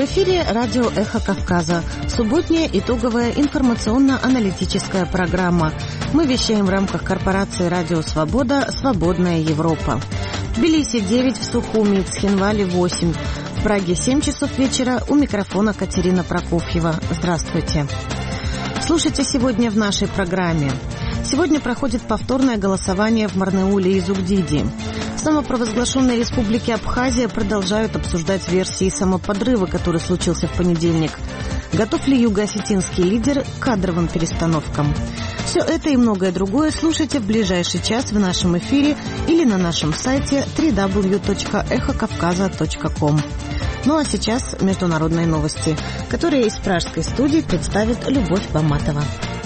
эфире радио «Эхо Кавказа». Субботняя итоговая информационно-аналитическая программа. Мы вещаем в рамках корпорации «Радио Свобода. Свободная Европа». В Тбилиси 9, в Сухуми, Цхинвале 8. В Праге 7 часов вечера. У микрофона Катерина Прокофьева. Здравствуйте. Слушайте сегодня в нашей программе. Сегодня проходит повторное голосование в Марнеуле и Зугдиди. В самопровозглашенной республике Абхазия продолжают обсуждать версии самоподрыва, который случился в понедельник. Готов ли юго-осетинский лидер к кадровым перестановкам? Все это и многое другое слушайте в ближайший час в нашем эфире или на нашем сайте www.эхокавказа.ком. Ну а сейчас международные новости, которые из пражской студии представит Любовь Баматова.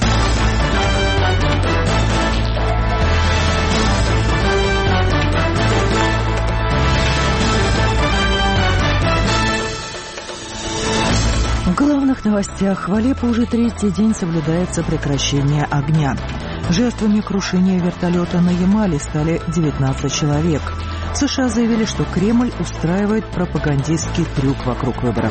В главных новостях в Алеппо уже третий день соблюдается прекращение огня. Жертвами крушения вертолета на Ямале стали 19 человек. США заявили, что Кремль устраивает пропагандистский трюк вокруг выборов.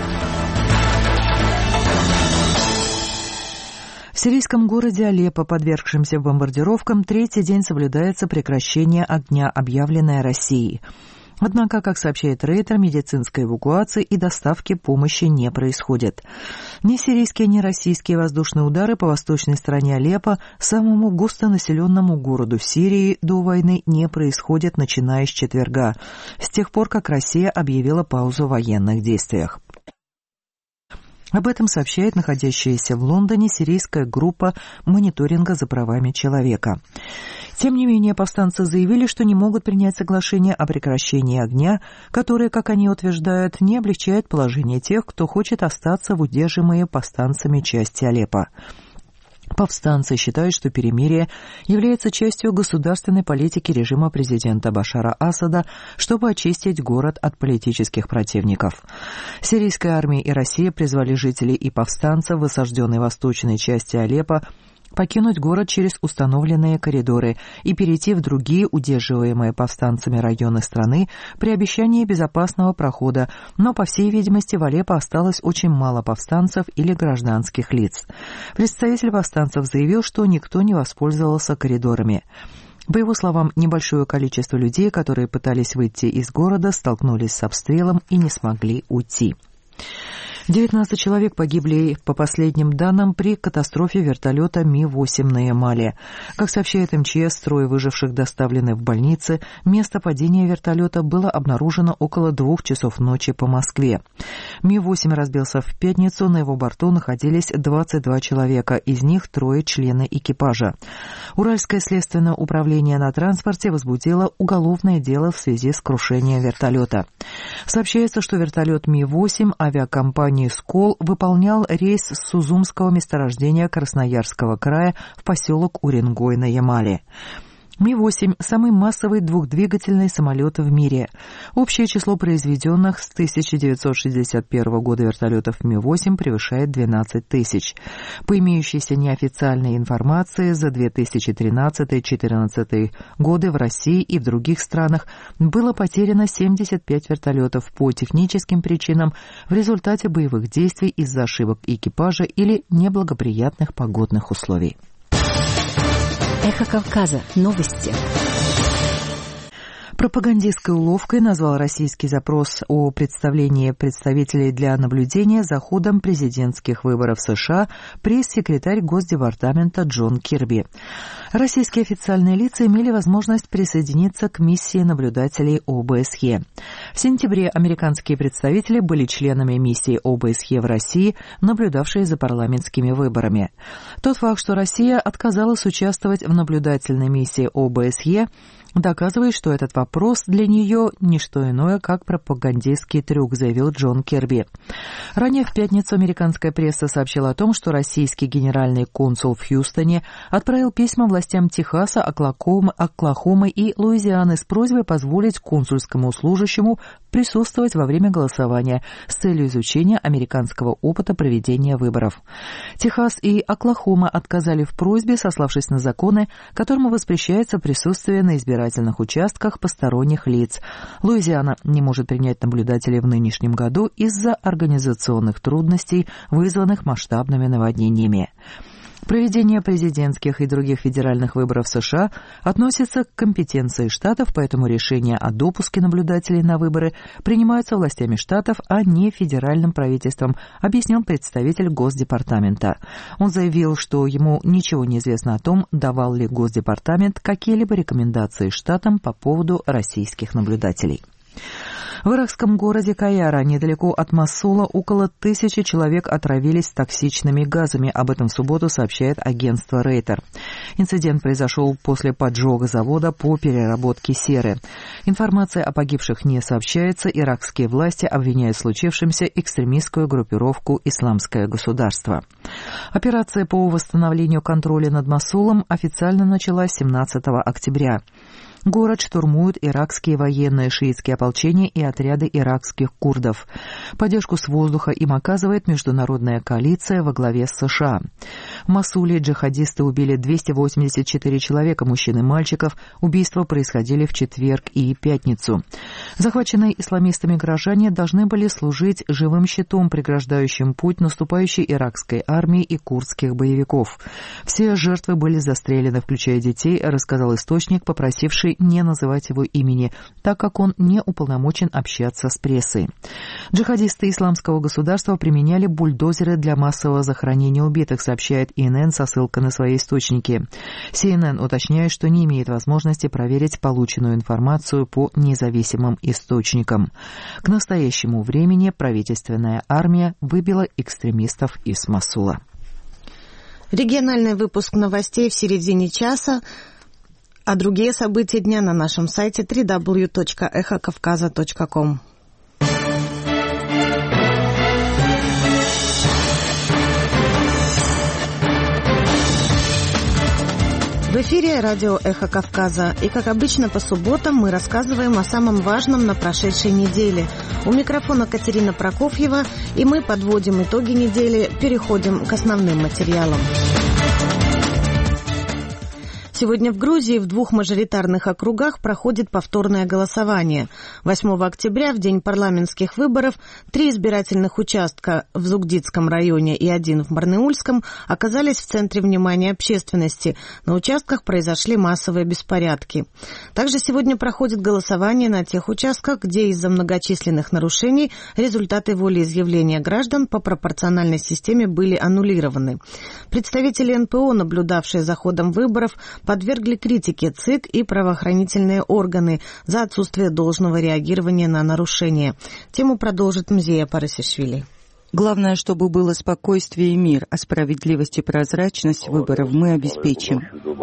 В сирийском городе Алеппо, подвергшемся бомбардировкам, третий день соблюдается прекращение огня, объявленное Россией. Однако, как сообщает Рейтер, медицинской эвакуации и доставки помощи не происходит. Ни сирийские, ни российские воздушные удары по восточной стороне Алеппо, самому густонаселенному городу в Сирии, до войны не происходят, начиная с четверга, с тех пор, как Россия объявила паузу в военных действиях. Об этом сообщает находящаяся в Лондоне сирийская группа мониторинга за правами человека. Тем не менее, повстанцы заявили, что не могут принять соглашение о прекращении огня, которое, как они утверждают, не облегчает положение тех, кто хочет остаться в удерживаемой повстанцами части Алеппо. Повстанцы считают, что перемирие является частью государственной политики режима президента Башара Асада, чтобы очистить город от политических противников. Сирийская армия и Россия призвали жителей и повстанцев в осажденной восточной части Алеппо покинуть город через установленные коридоры и перейти в другие удерживаемые повстанцами районы страны при обещании безопасного прохода, но, по всей видимости, в Алеппо осталось очень мало повстанцев или гражданских лиц. Представитель повстанцев заявил, что никто не воспользовался коридорами. По его словам, небольшое количество людей, которые пытались выйти из города, столкнулись с обстрелом и не смогли уйти. 19 человек погибли, по последним данным, при катастрофе вертолета Ми-8 на Ямале. Как сообщает МЧС, трое выживших доставлены в больницы. Место падения вертолета было обнаружено около 2 часов ночи по Москве. Ми-8 разбился в пятницу, на его борту находились 22 человека, из них 3 члены экипажа. Уральское следственное управление на транспорте возбудило уголовное дело в связи с крушением вертолета. Сообщается, что вертолет Ми-8 авиакомпании «Скол» выполнял рейс с Сузумского месторождения Красноярского края в поселок Уренгой на Ямале. Ми-8 – самый массовый двухдвигательный самолет в мире. Общее число произведенных с 1961 года вертолетов Ми-8 превышает 12 тысяч. По имеющейся неофициальной информации, за 2013-2014 годы в России и в других странах было потеряно 75 вертолетов по техническим причинам в результате боевых действий из-за ошибок экипажа или неблагоприятных погодных условий. Эхо Кавказа. Новости. Пропагандистской уловкой назвал российский запрос о представлении представителей для наблюдения за ходом президентских выборов США пресс-секретарь Госдепартамента Джон Кирби. Российские официальные лица имели возможность присоединиться к миссии наблюдателей ОБСЕ. В сентябре американские представители были членами миссии ОБСЕ в России, наблюдавшей за парламентскими выборами. Тот факт, что Россия отказалась участвовать в наблюдательной миссии ОБСЕ, доказывает, что этот вопрос для нее не что иное, как пропагандистский трюк, заявил Джон Кирби. Ранее в пятницу американская пресса сообщила о том, что российский генеральный консул в Хьюстоне отправил письма властям Техаса, Оклахомы и Луизианы с просьбой позволить консульскому служащему присутствовать во время голосования с целью изучения американского опыта проведения выборов. Техас и Оклахома отказали в просьбе, сославшись на законы, которым воспрещается присутствие на избирательных избирательных участках посторонних лиц. Луизиана не может принять наблюдателей в нынешнем году из-за организационных трудностей, вызванных масштабными наводнениями. Проведение президентских и других федеральных выборов в США относится к компетенции штатов, поэтому решения о допуске наблюдателей на выборы принимаются властями штатов, а не федеральным правительством, объяснил представитель Госдепартамента. Он заявил, что ему ничего не известно о том, давал ли Госдепартамент какие-либо рекомендации штатам по поводу российских наблюдателей. В иракском городе Каяра, недалеко от Мосула, около 1000 человек отравились токсичными газами. Об этом в субботу сообщает агентство Рейтер. Инцидент произошел после поджога завода по переработке серы. Информация о погибших не сообщается. Иракские власти обвиняют в случившемся экстремистскую группировку «Исламское государство». Операция по восстановлению контроля над Мосулом официально началась 17 октября. Город штурмуют иракские военные, шиитские ополчения и отряды иракских курдов. Поддержку с воздуха им оказывает международная коалиция во главе с США. В Мосуле джихадисты убили 284 человека, мужчин и мальчиков. Убийства происходили в четверг и пятницу. Захваченные исламистами горожане должны были служить живым щитом, преграждающим путь наступающей иракской армии и курдских боевиков. Все жертвы были застрелены, включая детей, рассказал источник, попросивший не называть его имени, так как он не уполномочен общаться с прессой. Джихадисты Исламского государства применяли бульдозеры для массового захоронения убитых, сообщает ИНН со ссылкой на свои источники. CNN уточняет, что не имеет возможности проверить полученную информацию по независимым источникам. К настоящему времени правительственная армия выбила экстремистов из Мосула. Региональный выпуск новостей в середине часа. А другие события дня на нашем сайте www.эхокавказа.ком. В эфире радио «Эхо Кавказа». И, как обычно, по субботам мы рассказываем о самом важном на прошедшей неделе. У микрофона Катерина Прокофьева, и мы подводим итоги недели, переходим к основным материалам. Сегодня в Грузии в 2 мажоритарных округах проходит повторное голосование. 8 октября, в день парламентских выборов, 3 избирательных участка в Зугдидском районе и 1 в Барнаульском оказались в центре внимания общественности. На участках произошли массовые беспорядки. Также сегодня проходит голосование на тех участках, где из-за многочисленных нарушений результаты волеизъявления граждан по пропорциональной системе были аннулированы. Представители НПО, наблюдавшие за ходом выборов, подвергли критике ЦИК и правоохранительные органы за отсутствие должного реагирования на нарушения. Тему продолжит Мзея Парасишвили. Главное, чтобы было спокойствие и мир, а справедливость и прозрачность выборов мы обеспечим,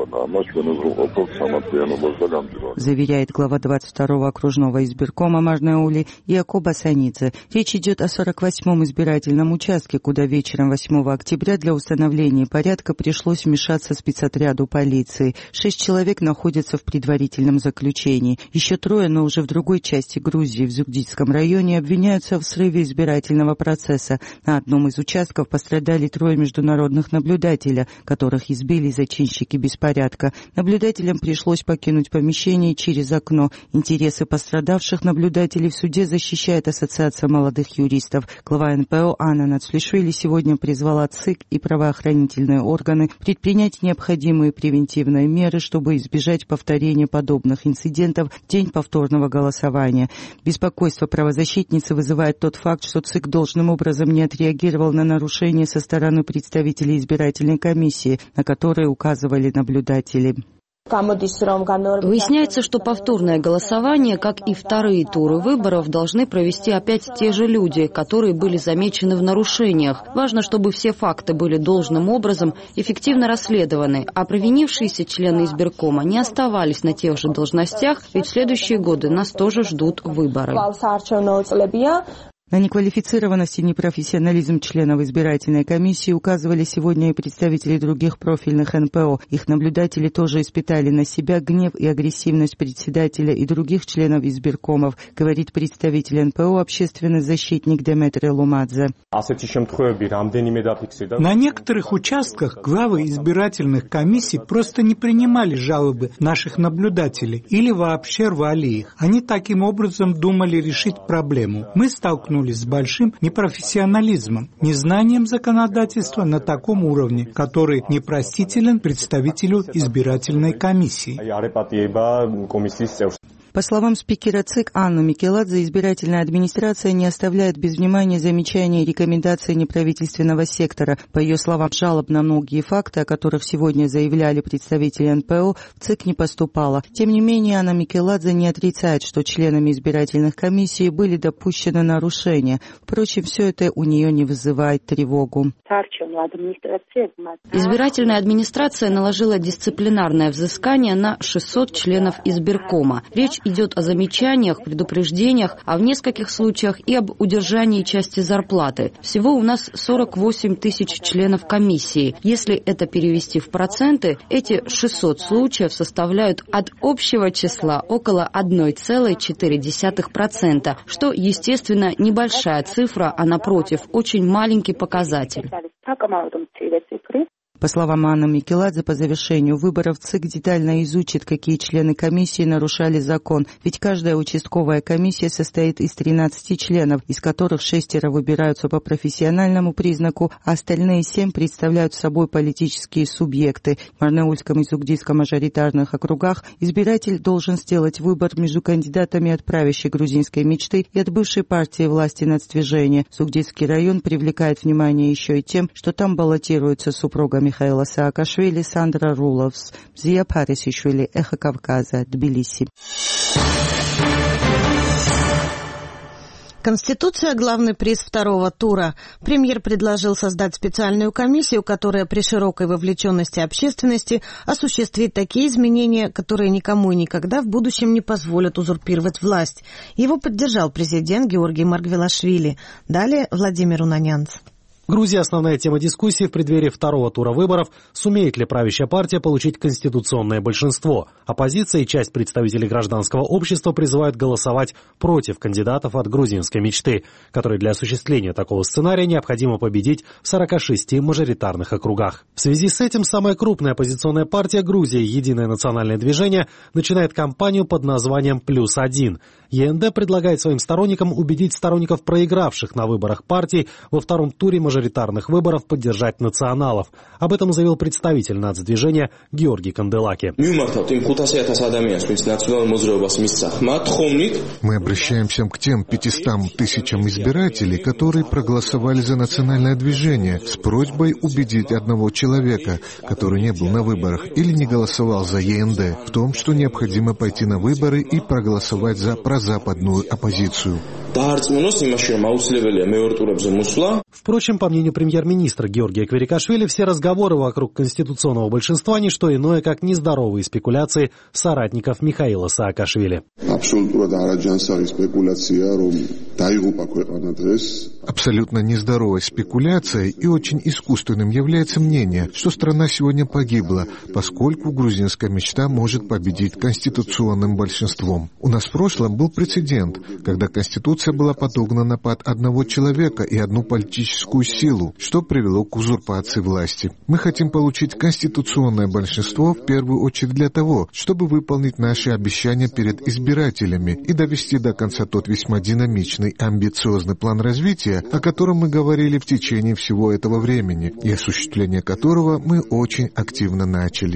заверяет глава 22-го окружного избиркома Марнаули Якоб Асанидзе. Речь идет о 48-м избирательном участке, куда вечером 8 октября для установления порядка пришлось вмешаться спецотряду полиции. 6 человек находятся в предварительном заключении. Еще 3, но уже в другой части Грузии, в Зугдидском районе, обвиняются в срыве избирательного процесса. На одном из участков пострадали 3 международных наблюдателя, которых избили зачинщики беспорядка. Наблюдателям пришлось покинуть помещение через окно. Интересы пострадавших наблюдателей в суде защищает Ассоциация молодых юристов. Глава НПО Анна Нацлишвили сегодня призвала ЦИК и правоохранительные органы предпринять необходимые превентивные меры, чтобы избежать повторения подобных инцидентов в день повторного голосования. Беспокойство правозащитницы вызывает тот факт, что ЦИК должным образом не отреагировал на нарушения со стороны представителей избирательной комиссии, на которые указывали наблюдатели. Выясняется, что повторное голосование, как и вторые туры выборов, должны провести опять те же люди, которые были замечены в нарушениях. Важно, чтобы все факты были должным образом эффективно расследованы, а провинившиеся члены избиркома не оставались на тех же должностях, ведь в следующие годы нас тоже ждут выборы. На неквалифицированность и непрофессионализм членов избирательной комиссии указывали сегодня и представители других профильных НПО. Их наблюдатели тоже испытали на себя гнев и агрессивность председателя и других членов избиркомов, говорит представитель НПО, общественный защитник Деметри Лумадзе. На некоторых участках главы избирательных комиссий просто не принимали жалобы наших наблюдателей или вообще рвали их. Они таким образом думали решить проблему. Мы столкнулись с большим непрофессионализмом, незнанием законодательства на таком уровне, который непростителен представителю избирательной комиссии. По словам спикера ЦИК Анны Микеладзе, избирательная администрация не оставляет без внимания замечания и рекомендаций неправительственного сектора. По ее словам, жалоб на многие факты, о которых сегодня заявляли представители НПО, в ЦИК не поступало. Тем не менее, Анна Микеладзе не отрицает, что членами избирательных комиссий были допущены нарушения. Впрочем, все это у нее не вызывает тревогу. Избирательная администрация наложила дисциплинарное взыскание на 600 членов избиркома. Речь идет о замечаниях, предупреждениях, а в нескольких случаях и об удержании части зарплаты. Всего у нас 48 тысяч членов комиссии. Если это перевести в проценты, эти 600 случаев составляют от общего числа около 1,4%, что, естественно, небольшая цифра, а напротив, очень маленький показатель. По словам Анны Микеладзе, по завершению выборов ЦИК детально изучит, какие члены комиссии нарушали закон, ведь каждая участковая комиссия состоит из 13 членов, из которых 6 выбираются по профессиональному признаку, а остальные 7 представляют собой политические субъекты. В Марнаульском и Сугдийском мажоритарных округах избиратель должен сделать выбор между кандидатами от правящей грузинской мечты и от бывшей партии власти нацдвижения. Сугдийский район привлекает внимание еще и тем, что там баллотируются супругами Михаила Саакашвили, Сандра Руловс, Зия Парисишвили, Эхо Кавказа, Тбилиси. Конституция – главный приз второго тура. Премьер предложил создать специальную комиссию, которая при широкой вовлеченности общественности осуществит такие изменения, которые никому и никогда в будущем не позволят узурпировать власть. Его поддержал президент Георгий Маргвелашвили. Далее Владимир Унанянц. Грузия – основная тема дискуссии в преддверии второго тура выборов. Сумеет ли правящая партия получить конституционное большинство? Оппозиция и часть представителей гражданского общества призывают голосовать против кандидатов от грузинской мечты, которые для осуществления такого сценария необходимо победить в 46 мажоритарных округах. В связи с этим самая крупная оппозиционная партия Грузии «Единое национальное движение» начинает кампанию под названием «+1». ЕНД предлагает своим сторонникам убедить сторонников проигравших на выборах партий во втором туре мажоритарных выборов поддержать националов. Об этом заявил представитель нацдвижения Георгий Канделаки. Мы обращаемся к тем 500 тысячам избирателей, которые проголосовали за национальное движение, с просьбой убедить одного человека, который не был на выборах или не голосовал за ЕНД, в том, что необходимо пойти на выборы и проголосовать за прозападную оппозицию. Впрочем, по мнению премьер-министра Георгия Кверикашвили, все разговоры вокруг конституционного большинства не что иное, как нездоровые спекуляции соратников Михаила Саакашвили. Абсолютно нездоровой спекуляцией и очень искусственным является мнение, что страна сегодня погибла, поскольку грузинская мечта может победить конституционным большинством. У нас в прошлом был прецедент, когда Конституция была подогнана под одного человека и одну политическую силу, что привело к узурпации власти. Мы хотим получить конституционное большинство в первую очередь для того, чтобы выполнить наши обещания перед избирателями и довести до конца тот весьма динамичный и амбициозный план развития, о котором мы говорили в течение всего этого времени, и осуществление которого мы очень активно начали.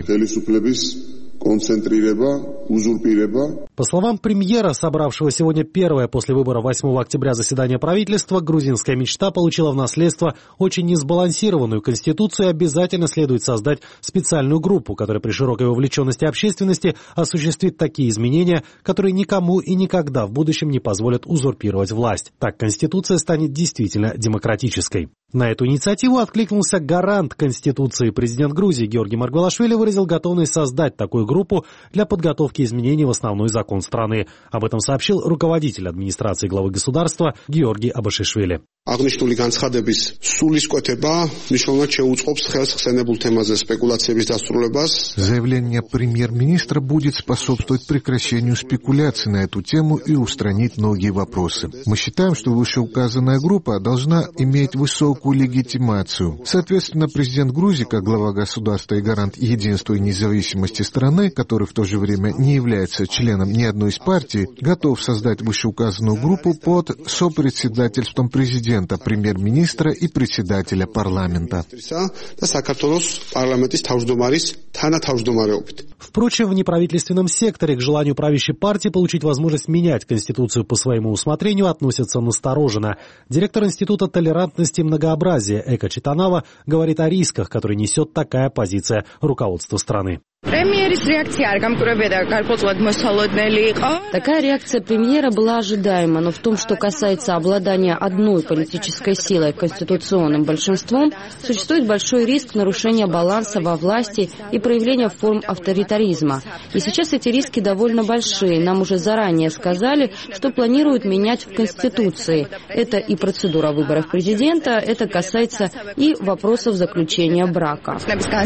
По словам премьера, собравшего сегодня первое после выборов 8 октября заседание правительства, грузинская мечта получила в наследство очень несбалансированную конституцию и обязательно следует создать специальную группу, которая при широкой вовлеченности общественности осуществит такие изменения, которые никому и никогда в будущем не позволят узурпировать власть. Так конституция станет действительно демократической. На эту инициативу откликнулся гарант Конституции. Президент Грузии Георгий Маргвелашвили выразил готовность создать такую группу для подготовки изменений в основной закон страны. Об этом сообщил руководитель администрации главы государства Георгий Абашишвили. Აღნიშნული განცხადების სულისკვეთება მნიშვნელოვნად შეუწყობს ხელს ხსენებულ თემაზე სპეკულაციების დასრულებას. Заявление премьер-министра будет способствовать прекращению спекуляций на эту тему и устранить многие вопросы. Мы считаем, что вышеуказанная группа должна иметь высокую легитимацию. Соответственно, президент Грузии, как глава государства и гарант единства и независимости страны, который в то же время не является членом ни одной из партий, готов создать вышеуказанную группу под сопредседательством президента, премьер-министра и председателя парламента. Впрочем, в неправительственном секторе к желанию правящей партии получить возможность менять Конституцию по своему усмотрению относятся настороженно. Директор Института толерантности и многообразия Эка Читанава говорит о рисках, которые несет такая позиция руководства страны. Такая реакция премьера была ожидаема, но в том, что касается обладания одной политической силой конституционным большинством, существует большой риск нарушения баланса во власти и проявления форм авторитаризма. И сейчас эти риски довольно большие. Нам уже заранее сказали, что планируют менять в Конституции. Это и процедура выборов президента, это касается и вопросов заключения брака.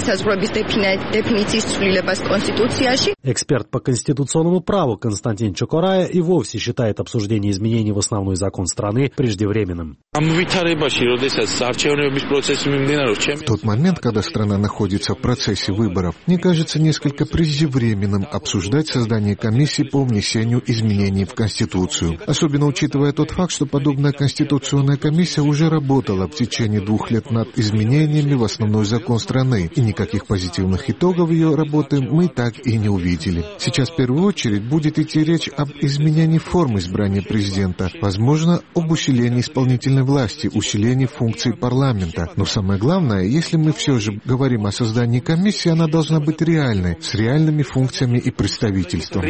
Эксперт по конституционному праву Константин Чокорая и вовсе считает обсуждение изменений в основной закон страны преждевременным. В тот момент, когда страна находится в процессе выборов, мне кажется несколько преждевременным обсуждать создание комиссии по внесению изменений в Конституцию. Особенно учитывая тот факт, что подобная конституционная комиссия уже работала в течение 2 лет над изменениями в основной закон страны, и никаких позитивных итогов ее работы мы так и не увидели. Сейчас в первую очередь будет идти речь об изменении формы избрания президента, возможно, об усилении исполнительной власти, усилении функций парламента. Но самое главное, если мы все же говорим о создании комиссии, она должна быть реальной, с реальными функциями и представительством.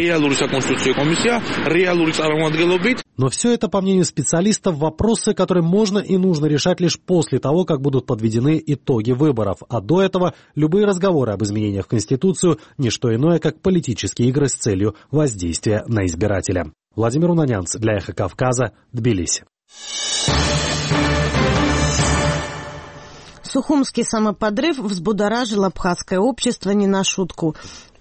Но все это, по мнению специалистов, вопросы, которые можно и нужно решать лишь после того, как будут подведены итоги выборов. А до этого любые разговоры об изменениях в Конституцию – не что иное, как политические игры с целью воздействия на избирателя. Владимир Унанянц для Эхо Кавказа, Тбилиси. Сухумский самоподрыв взбудоражил абхазское общество не на шутку.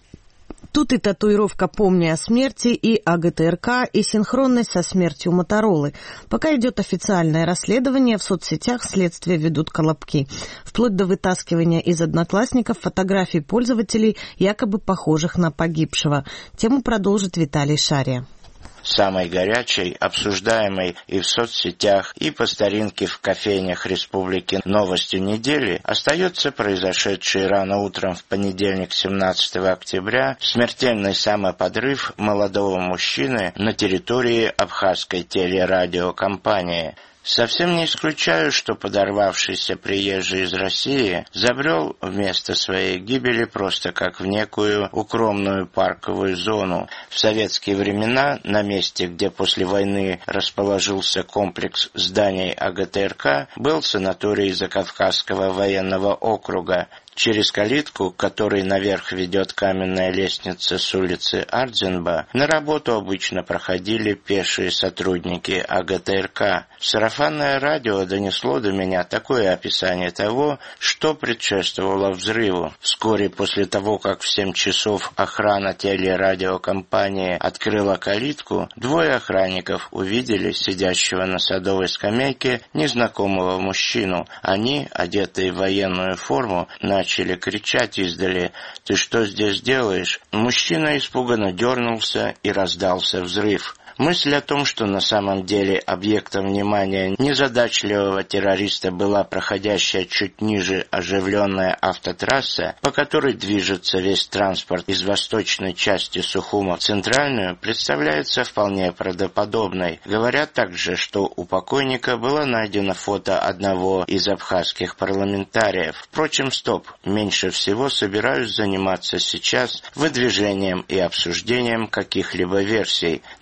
Тут и татуировка «Помни о смерти», и АГТРК, и синхронность со смертью Моторолы. Пока идет официальное расследование, в соцсетях следствие ведут колобки. Вплоть до вытаскивания из одноклассников фотографий пользователей, якобы похожих на погибшего. Тему продолжит Виталий Шария. Самой горячей, обсуждаемой и в соцсетях, и по старинке в кофейнях республики новостью недели остается произошедший рано утром в понедельник 17 октября смертельный самоподрыв молодого мужчины на территории абхазской телерадиокомпании. Совсем не исключаю, что подорвавшийся приезжий из России забрел в место своей гибели просто как в некую укромную парковую зону. В советские времена на месте, где после войны расположился комплекс зданий АГТРК, был санаторий Закавказского военного округа. Через калитку, к которой наверх ведет каменная лестница с улицы Ардзенба, на работу обычно проходили пешие сотрудники АГТРК. Сарафанное радио донесло до меня такое описание того, что предшествовало взрыву. Вскоре после того, как в 7 часов охрана телерадиокомпании открыла калитку, 2 охранников увидели сидящего на садовой скамейке незнакомого мужчину. Они, одетые в военную форму, начали кричать издали: «Ты что здесь делаешь?» Мужчина испуганно дернулся, и раздался взрыв. Мысль о том, что на самом деле объектом внимания незадачливого террориста была проходящая чуть ниже оживленная автотрасса, по которой движется весь транспорт из восточной части Сухума в центральную, представляется вполне правдоподобной. Говорят также, что у покойника было найдено фото одного из абхазских парламентариев. Впрочем, стоп. Меньше всего собираюсь заниматься сейчас выдвижением и обсуждением каких-либо версий. Надо нам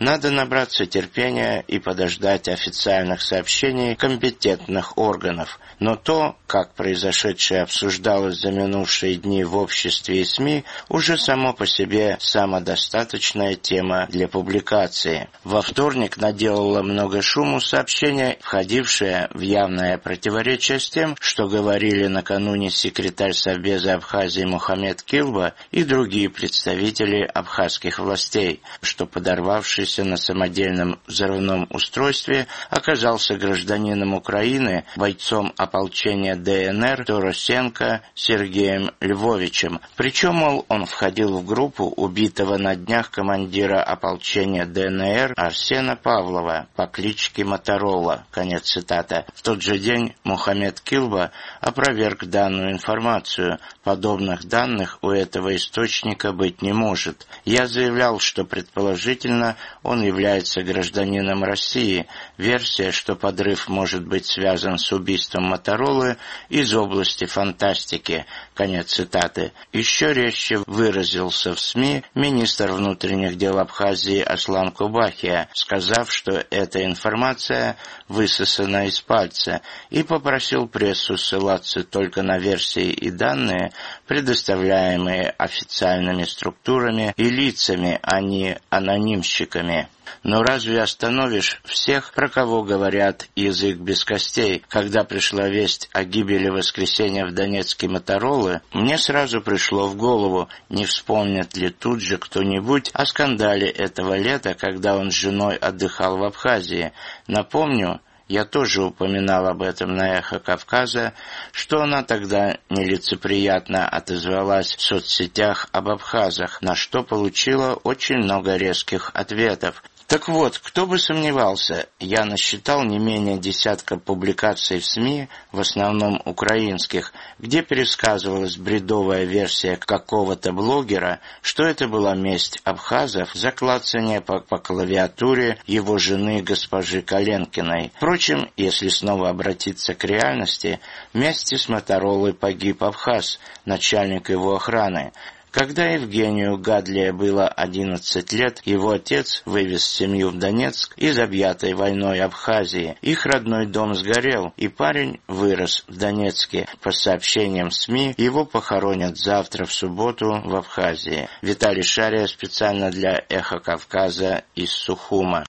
набраться терпения и подождать официальных сообщений компетентных органов. Но то, как произошедшее обсуждалось за минувшие дни в обществе и СМИ, уже само по себе самодостаточная тема для публикации. Во вторник наделало много шуму сообщение, входившее в явное противоречие с тем, что говорили накануне секретарь Совбеза Абхазии Мухаммед Килба и другие представители абхазских властей, что подорвавшийся на самодельном взрывном устройстве оказался гражданином Украины, бойцом ополчения ДНР Торосенко Сергеем Львовичем. Причем, мол, он входил в группу убитого на днях командира ополчения ДНР Арсена Павлова по кличке Моторола. Конец цитаты. В тот же день Мухаммед Килба опроверг данную информацию. Подобных данных у этого источника быть не может. Я заявлял, что предположительно он является гражданином России. Версия, что подрыв может быть связан с убийством Моторолы, из области фантастики. Конец цитаты. Еще резче выразился в СМИ министр внутренних дел Абхазии Аслан Кубахия, сказав, что эта информация высосана из пальца, и попросил прессу ссылаться только на версии и данные, предоставляемые официальными структурами и лицами, а не анонимщиками. Но разве остановишь всех, про кого говорят язык без костей? Когда пришла весть о гибели в воскресенье в Донецке Моторолы, мне сразу пришло в голову, не вспомнит ли тут же кто-нибудь о скандале этого лета, когда он с женой отдыхал в Абхазии. Напомню, я тоже упоминал об этом на «Эхо Кавказа», что она тогда нелицеприятно отозвалась в соцсетях об абхазах, на что получила очень много резких ответов. Так вот, кто бы сомневался, я насчитал не менее десятка публикаций в СМИ, в основном украинских, где пересказывалась бредовая версия какого-то блогера, что это была месть абхазов за клацание по клавиатуре его жены госпожи Коленкиной. Впрочем, если снова обратиться к реальности, вместе с Моторолой погиб абхаз, начальник его охраны. Когда Евгению Гадлия было 11 лет, его отец вывез семью в Донецк из объятой войной Абхазии. Их родной дом сгорел, и парень вырос в Донецке. По сообщениям СМИ, его похоронят завтра, в субботу, в Абхазии. Виталий Шария специально для «Эхо Кавказа» из Сухума.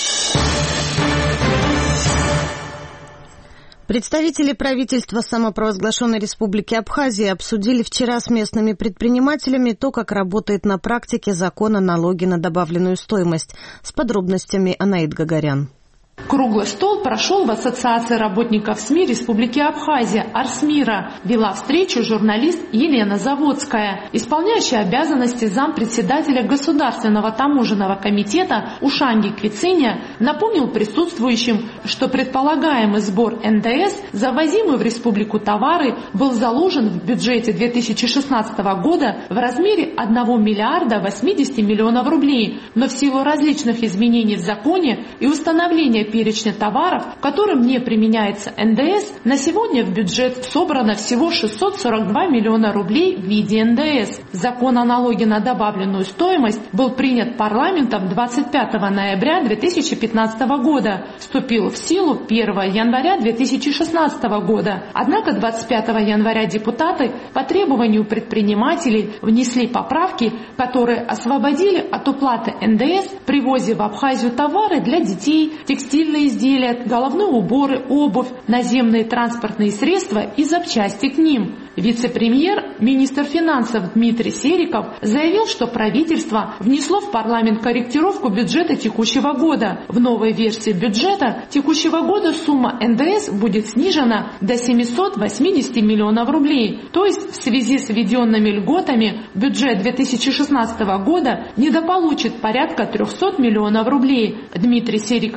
Представители правительства самопровозглашенной Республики Абхазия обсудили вчера с местными предпринимателями то, как работает на практике закон о налоге на добавленную стоимость. С подробностями Анаид Гагарян. Круглый стол прошел в Ассоциации работников СМИ Республики Абхазия Арсмира. Вела встречу журналист Елена Заводская. Исполняющий обязанности зампредседателя Государственного таможенного комитета Ушанги Квициня напомнил присутствующим, что предполагаемый сбор НДС за ввозимые в республику товары был заложен в бюджете 2016 года в размере 1 миллиарда 80 миллионов рублей, но в силу различных изменений в законе и установления перечня товаров, которым не применяется НДС, на сегодня в бюджет собрано всего 642 миллиона рублей в виде НДС. Закон о налоге на добавленную стоимость был принят парламентом 25 ноября 2015 года, вступил в силу 1 января 2016 года. Однако 25 января депутаты по требованию предпринимателей внесли поправки, которые освободили от уплаты НДС при ввозе в Абхазию товары для детей, текстильные изделия, головные уборы, обувь, наземные транспортные средства и запчасти к ним. Вице-премьер, министр финансов Дмитрий Сериков заявил, что правительство внесло в парламент корректировку бюджета текущего года. В новой версии бюджета текущего года сумма НДС будет снижена до 780 миллионов рублей. То есть в связи с введенными льготами бюджет 2016 года недополучит порядка 300 миллионов рублей. Дмитрий Сериков заявил,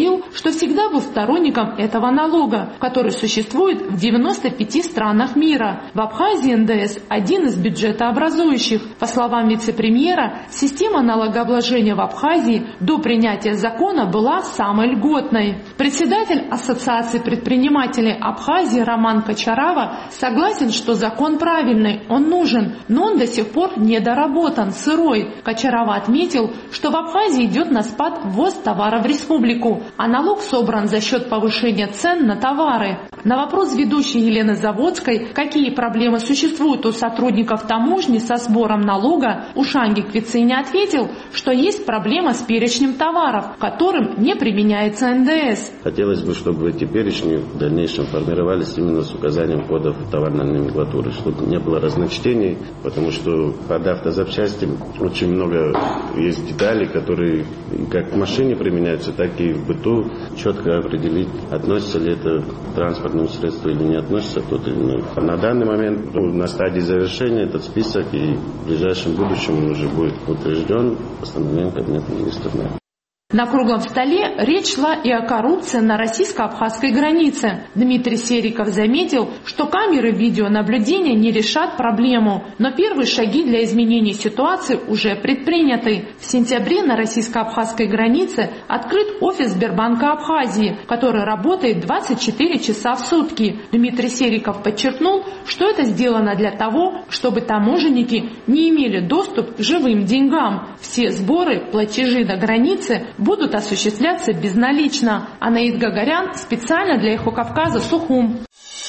заявил, что всегда был сторонником этого налога, который существует в 95 странах мира. В Абхазии НДС один из бюджетообразующих. По словам вице-премьера, система налогообложения в Абхазии до принятия закона была самой льготной. Председатель Ассоциации предпринимателей Абхазии Роман Кочарава согласен, что закон правильный, он нужен, но он до сих пор недоработан, сырой. Кочарава отметил, что в Абхазии идет на спад ввоз товаров в республику, а налог собран за счет повышения цен на товары. На вопрос ведущей Елены Заводской, какие проблемы существуют у сотрудников таможни со сбором налога, Ушанги Квицини ответил, что есть проблема с перечнем товаров, которым не применяется НДС. Хотелось бы, чтобы эти перечни в дальнейшем формировались именно с указанием кодов товарной номенклатуры, чтобы не было разночтений, потому что под автозапчасти очень много есть деталей, которые как в машине применяются, так и в быту. Четко определить, относится ли это к транспортному средству или не относится к тот или иной. На данный момент на стадии завершения этот список, и в ближайшем будущем он уже будет утвержден постановлением Кабинета министров. На круглом столе речь шла и о коррупции на российско-абхазской границе. Дмитрий Сериков заметил, что камеры видеонаблюдения не решат проблему, но первые шаги для изменения ситуации уже предприняты. В сентябре на российско-абхазской границе открыт офис Сбербанка Абхазии, который работает 24 часа в сутки. Дмитрий Сериков подчеркнул, что это сделано для того, чтобы таможенники не имели доступ к живым деньгам. Все сборы, платежи на границе будут осуществляться безналично. Анаид Гагарян специально для Эхо Кавказа, Сухум.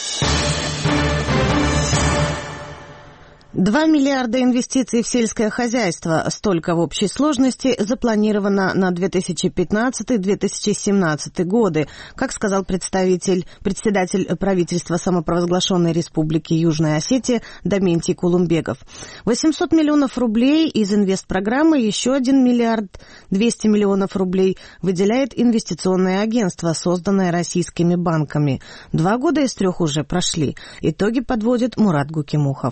2 миллиарда инвестиций в сельское хозяйство, столько в общей сложности запланировано на 2015-2017 годы, как сказал председатель правительства самопровозглашенной Республики Южная Осетия Даментий Кулумбеков. 800 миллионов рублей из инвестпрограммы, еще 1 миллиард 200 миллионов рублей выделяет инвестиционное агентство, созданное российскими банками. 2 года из 3 уже прошли. Итоги подводит Мурат Гукимухов.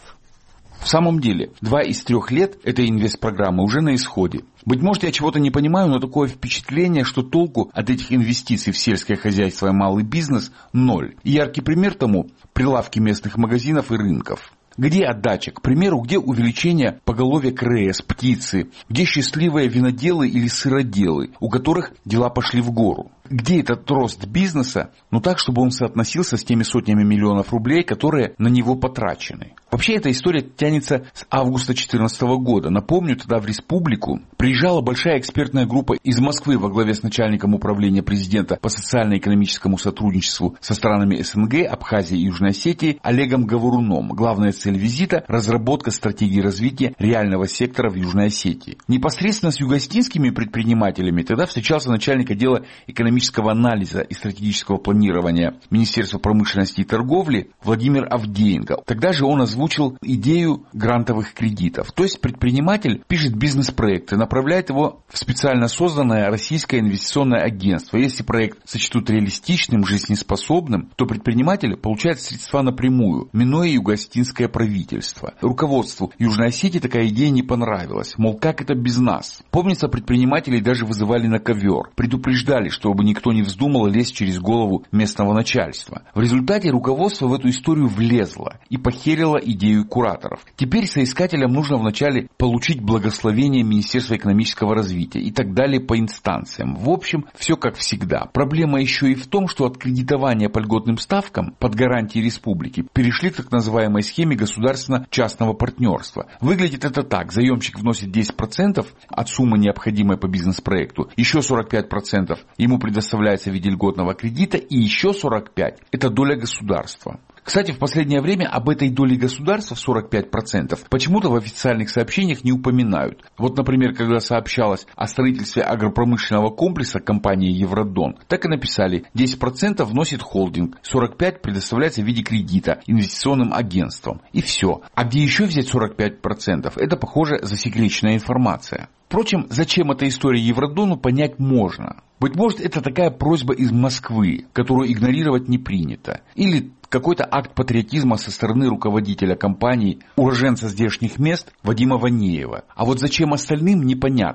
В самом деле, 2 из 3 лет этой инвестпрограммы уже на исходе. Быть может, я чего-то не понимаю, но такое впечатление, что толку от этих инвестиций в сельское хозяйство и малый бизнес ноль. И яркий пример тому – прилавки местных магазинов и рынков. Где отдача, к примеру, где увеличение поголовья КРС, птицы, где счастливые виноделы или сыроделы, у которых дела пошли в гору? Где этот рост бизнеса, но так, чтобы он соотносился с теми сотнями миллионов рублей, которые на него потрачены? Вообще эта история тянется с августа 2014 года. Напомню, тогда в республику приезжала большая экспертная группа из Москвы во главе с начальником управления президента по социально-экономическому сотрудничеству со странами СНГ, Абхазии и Южной Осетии Олегом Говоруном. Главная цель визита – разработка стратегии развития реального сектора в Южной Осетии. Непосредственно с югоостинскими предпринимателями тогда встречался начальник отдела экономического анализа и стратегического планирования Министерства промышленности и торговли Владимир Авдеенко. Тогда же он озвучил идею грантовых кредитов. То есть предприниматель пишет бизнес-проект и направляет его в специально созданное российское инвестиционное агентство. Если проект сочтут реалистичным, жизнеспособным, то предприниматель получает средства напрямую, минуя югоостинское правительство. Руководству Южной Осетии такая идея не понравилась. Мол, как это без нас? Помнится, предпринимателей даже вызывали на ковер. Предупреждали, чтобы никто не вздумал лезть через голову местного начальства. В результате руководство в эту историю влезло и похерило идею кураторов. Теперь соискателям нужно вначале получить благословение Министерства экономического развития и так далее по инстанциям. В общем, все как всегда. Проблема еще и в том, что от кредитования по льготным ставкам под гарантией республики перешли к так называемой схеме государственно-частного партнерства. Выглядит это так. Заемщик вносит 10% от суммы, необходимой по бизнес-проекту, еще 45% ему предоставляется в виде льготного кредита, и еще 45% это доля государства. Кстати, в последнее время об этой доле государства в 45% почему-то в официальных сообщениях не упоминают. Вот, например, когда сообщалось о строительстве агропромышленного комплекса компании Евродон, так и написали: 10% вносит холдинг, 45% предоставляется в виде кредита инвестиционным агентствам. И все. А где еще взять 45%? Это, похоже, засекреченная информация. Впрочем, зачем эта история Евродону, понять можно. Быть может, это такая просьба из Москвы, которую игнорировать не принято. Или какой-то акт патриотизма со стороны руководителя компании, уроженца здешних мест Вадима Ванеева. А вот зачем остальным, непонятно.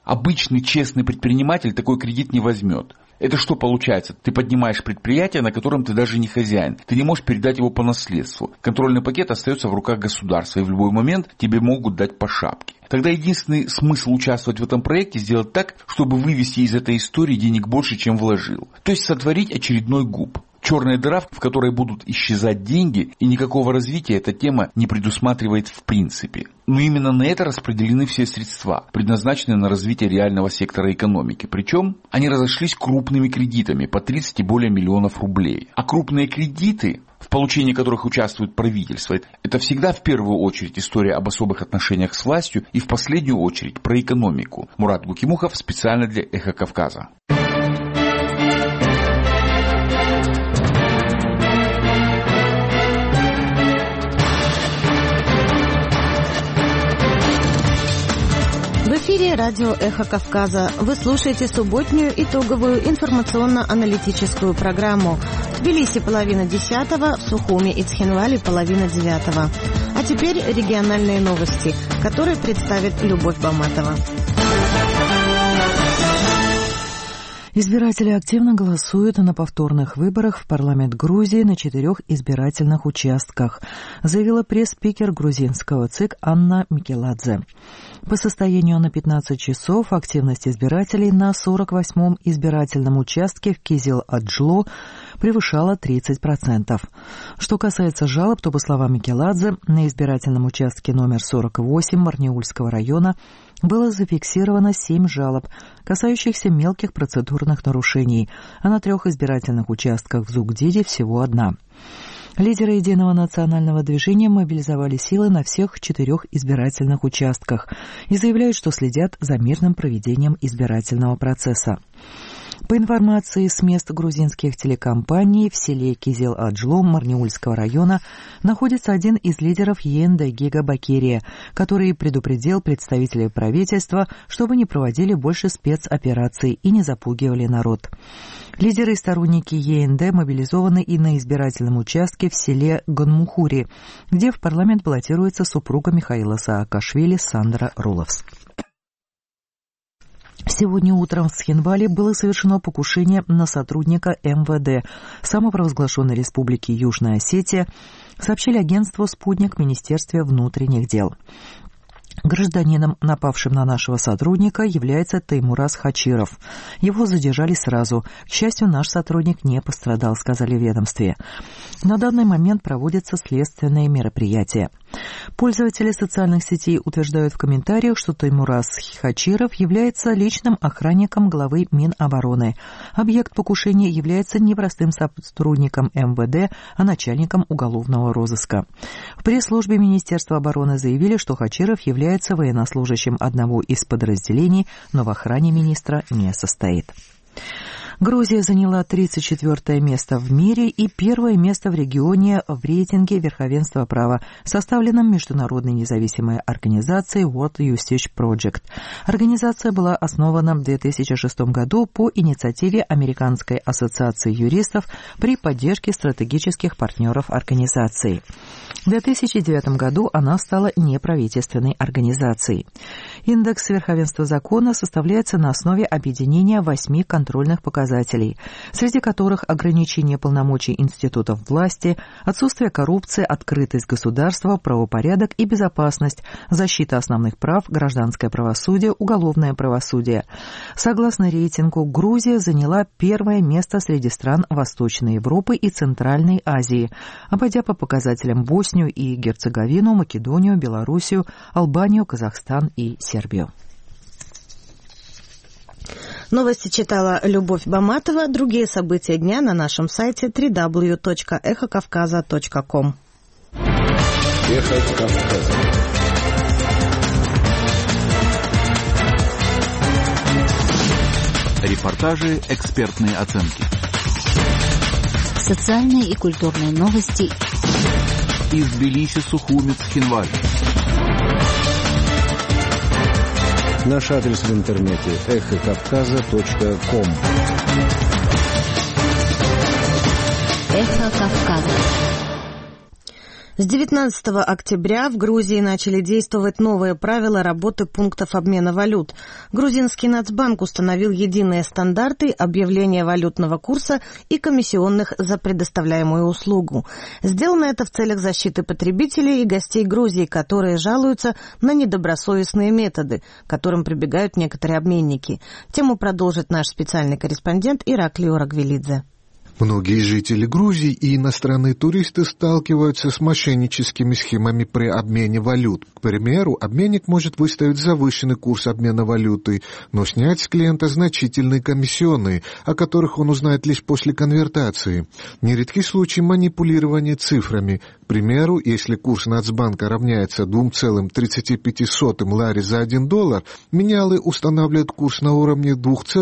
Обычный честный предприниматель такой кредит не возьмет. Это что получается? Ты поднимаешь предприятие, на котором ты даже не хозяин. Ты не можешь передать его по наследству. Контрольный пакет остается в руках государства, и в любой момент тебе могут дать по шапке. Тогда единственный смысл участвовать в этом проекте сделать так, чтобы вывести из этой истории денег больше, чем вложил. То есть сотворить очередной ГУП. Черная дыра, в которой будут исчезать деньги, и никакого развития эта тема не предусматривает в принципе. Но именно на это распределены все средства, предназначенные на развитие реального сектора экономики. Причем они разошлись крупными кредитами по 30 и более миллионов рублей. А крупные кредиты, в получении которых участвует правительство, это всегда в первую очередь история об особых отношениях с властью и в последнюю очередь про экономику. Мурат Гукимухов специально для «Эхо Кавказа». В эфире радио «Эхо Кавказа». Вы слушаете субботнюю итоговую информационно-аналитическую программу. В Тбилиси 9:30, в Сухуми и Цхинвале 8:30. А теперь региональные новости, которые представит Любовь Баматова. Избиратели активно голосуют на повторных выборах в парламент Грузии на 4 избирательных участках, заявила пресс-спикер грузинского ЦИК Анна Микеладзе. По состоянию на 15 часов активность избирателей на 48-м избирательном участке в Кизил-Аджло превышала 30%. Что касается жалоб, то, по словам Микеладзе, на избирательном участке номер 48 Марниульского района было зафиксировано 7 жалоб, касающихся мелких процедурных нарушений, а на 3 избирательных участках в Зугдиде всего 1. Лидеры Единого национального движения мобилизовали силы на всех 4 избирательных участках и заявляют, что следят за мирным проведением избирательного процесса. По информации с мест грузинских телекомпаний, в селе Кизил-Аджло Марниульского района находится один из лидеров ЕНД Гига Бакерия, который предупредил представителей правительства, чтобы не проводили больше спецопераций и не запугивали народ. Лидеры и сторонники ЕНД мобилизованы и на избирательном участке в селе Гонмухури, где в парламент баллотируется супруга Михаила Саакашвили Сандра Руловс. Сегодня утром в Цхинвале было совершено покушение на сотрудника МВД самопровозглашенной республики Южная Осетия, сообщили агентству «Спутник» в Министерстве внутренних дел. Гражданином, напавшим на нашего сотрудника, является Теймураз Хачиров. Его задержали сразу. К счастью, наш сотрудник не пострадал, сказали в ведомстве. На данный момент проводятся следственные мероприятия. Пользователи социальных сетей утверждают в комментариях, что Теймураз Хачиров является личным охранником главы Минобороны. Объект покушения является не простым сотрудником МВД, а начальником уголовного розыска. В пресс-службе Министерства обороны заявили, что Хачиров является военнослужащим одного из подразделений, но в охране министра не состоит. Грузия заняла 34-е место в мире и 1-е место в регионе в рейтинге верховенства права, составленном международной независимой организацией World Justice Project. Организация была основана в 2006 году по инициативе Американской ассоциации юристов при поддержке стратегических партнеров организации. В 2009 году она стала неправительственной организацией. Индекс верховенства закона составляется на основе объединения 8 контрольных показателей, среди которых ограничение полномочий институтов власти, отсутствие коррупции, открытость государства, правопорядок и безопасность, защита основных прав, гражданское правосудие, уголовное правосудие. Согласно рейтингу, Грузия заняла 1-е место среди стран Восточной Европы и Центральной Азии, обойдя по показателям Боснию и Герцеговину, Македонию, Белоруссию, Албанию, Казахстан и Сербию. Новости читала Любовь Баматова. Другие события дня на нашем сайте www.эхокавказа.ком. Эхо Кавказа. Репортажи, экспертные оценки. Социальные и культурные новости. Из Тбилиси, Сухуми, Цхинваль. Наш адрес в интернете эхокавказа.ком. Эхо Кавказа. С 19 октября в Грузии начали действовать новые правила работы пунктов обмена валют. Грузинский Нацбанк установил единые стандарты объявления валютного курса и комиссионных за предоставляемую услугу. Сделано это в целях защиты потребителей и гостей Грузии, которые жалуются на недобросовестные методы, к которым прибегают некоторые обменники. Тему продолжит наш специальный корреспондент Ираклий Орагвелидзе. Многие жители Грузии и иностранные туристы сталкиваются с мошенническими схемами при обмене валют. К примеру, обменник может выставить завышенный курс обмена валюты, но снять с клиента значительные комиссионные, о которых он узнает лишь после конвертации. Нередки случаи манипулирования цифрами. К примеру, если курс Нацбанка равняется 2,35 лари за $1, менялы устанавливают курс на уровне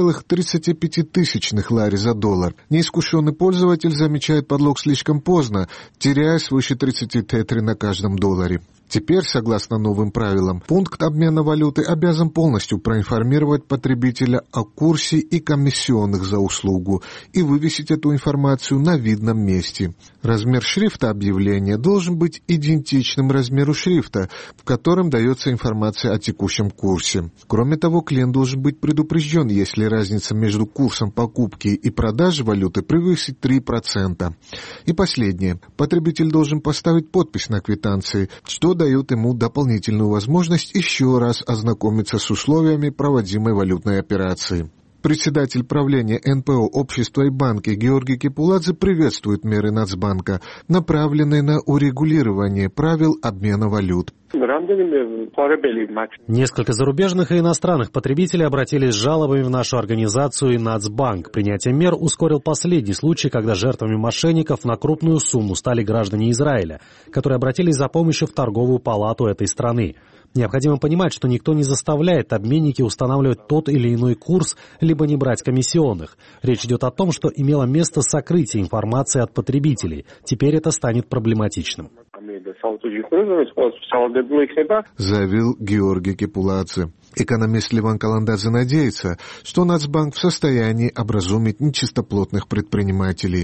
2,35 лари за $. Неискушенный пользователь замечает подлог слишком поздно, теряя свыше 30 тетри на каждом $. Теперь, согласно новым правилам, пункт обмена валюты обязан полностью проинформировать потребителя о курсе и комиссионных за услугу и вывесить эту информацию на видном месте. Размер шрифта объявления должен быть идентичным размеру шрифта, в котором дается информация о текущем курсе. Кроме того, клиент должен быть предупрежден, если разница между курсом покупки и продажи валюты превысит 3%. И последнее. Потребитель должен поставить подпись на квитанции, что дает ему дополнительную возможность еще раз ознакомиться с условиями проводимой валютной операции. Председатель правления НПО «Общества и банки» Георгий Кепуладзе приветствует меры Нацбанка, направленные на урегулирование правил обмена валют. Несколько зарубежных и иностранных потребителей обратились с жалобами в нашу организацию, и Нацбанк. Принятие мер ускорил последний случай, когда жертвами мошенников на крупную сумму стали граждане Израиля, которые обратились за помощью в торговую палату этой страны. Необходимо понимать, что никто не заставляет обменники устанавливать тот или иной курс, либо не брать комиссионных. Речь идет о том, что имело место сокрытие информации от потребителей. Теперь это станет проблематичным. Заявил Георгий Кепуладзе. Экономист Леван Каландадзе надеется, что Нацбанк в состоянии образумить нечистоплотных предпринимателей.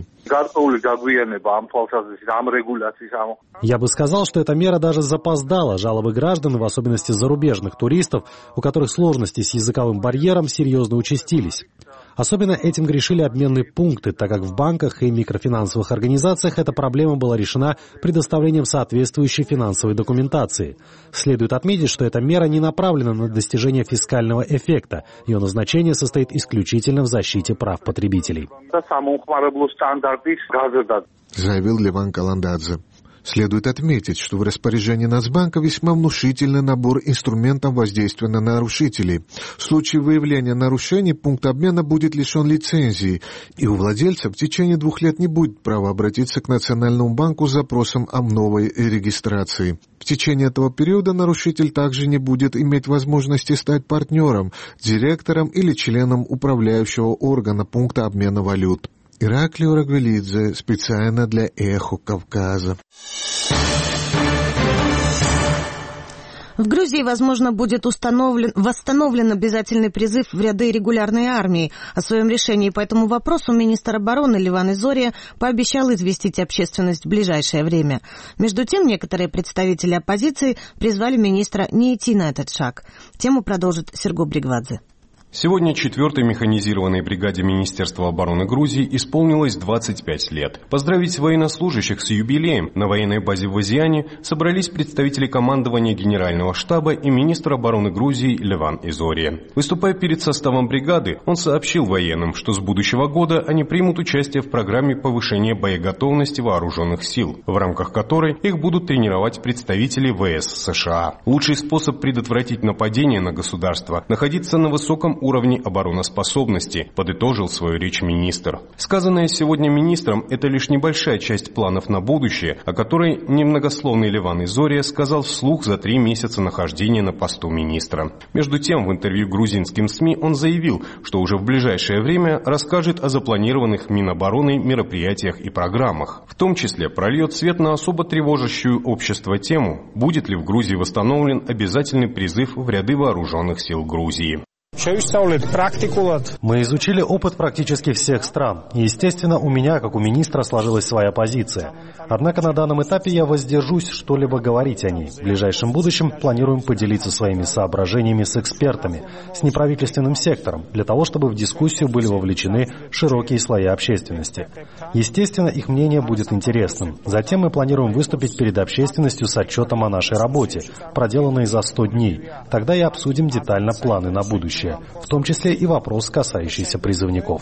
Я бы сказал, что эта мера даже запоздала. Жалобы граждан, в особенности зарубежных туристов, у которых сложности с языковым барьером, серьезно участились. Особенно этим грешили обменные пункты, так как в банках и микрофинансовых организациях эта проблема была решена предоставлением соответствующей финансовой документации. Следует отметить, что эта мера не направлена на достижение фискального эффекта. Ее назначение состоит исключительно в защите прав потребителей. Заявил Леван Каландадзе. Следует отметить, что в распоряжении Нацбанка весьма внушительный набор инструментов воздействия на нарушителей. В случае выявления нарушений пункт обмена будет лишен лицензии, и у владельца в течение 2 лет не будет права обратиться к Национальному банку с запросом о новой регистрации. В течение этого периода нарушитель также не будет иметь возможности стать партнером, директором или членом управляющего органа пункта обмена валют. Ираклий Орагвелидзе специально для «Эхо Кавказа». В Грузии, возможно, будет восстановлен обязательный призыв в ряды регулярной армии. О своем решении по этому вопросу министр обороны Леван Изория пообещал известить общественность в ближайшее время. Между тем, некоторые представители оппозиции призвали министра не идти на этот шаг. Тему продолжит Серго Бригвадзе. Сегодня 4-й механизированной бригаде Министерства обороны Грузии исполнилось 25 лет. Поздравить военнослужащих с юбилеем на военной базе в Вазиане собрались представители командования Генерального штаба и министр обороны Грузии Леван Изория. Выступая перед составом бригады, он сообщил военным, что с будущего года они примут участие в программе повышения боеготовности вооруженных сил, в рамках которой их будут тренировать представители ВС США. Лучший способ предотвратить нападение на государство – находиться на высоком уровне обороноспособности, подытожил свою речь министр. Сказанное сегодня министром – это лишь небольшая часть планов на будущее, о которой немногословный Леван Изория сказал вслух за 3 месяца нахождения на посту министра. Между тем, в интервью грузинским СМИ он заявил, что уже в ближайшее время расскажет о запланированных Минобороны мероприятиях и программах. В том числе прольет свет на особо тревожащую общество тему, будет ли в Грузии восстановлен обязательный призыв в ряды вооруженных сил Грузии. Мы изучили опыт практически всех стран. И, естественно, у меня, как у министра, сложилась своя позиция. Однако на данном этапе я воздержусь что-либо говорить о ней. В ближайшем будущем планируем поделиться своими соображениями с экспертами, с неправительственным сектором, для того, чтобы в дискуссию были вовлечены широкие слои общественности. Естественно, их мнение будет интересным. Затем мы планируем выступить перед общественностью с отчетом о нашей работе, проделанной за 100 дней. Тогда и обсудим детально планы на будущее, в том числе и вопрос, касающийся призывников.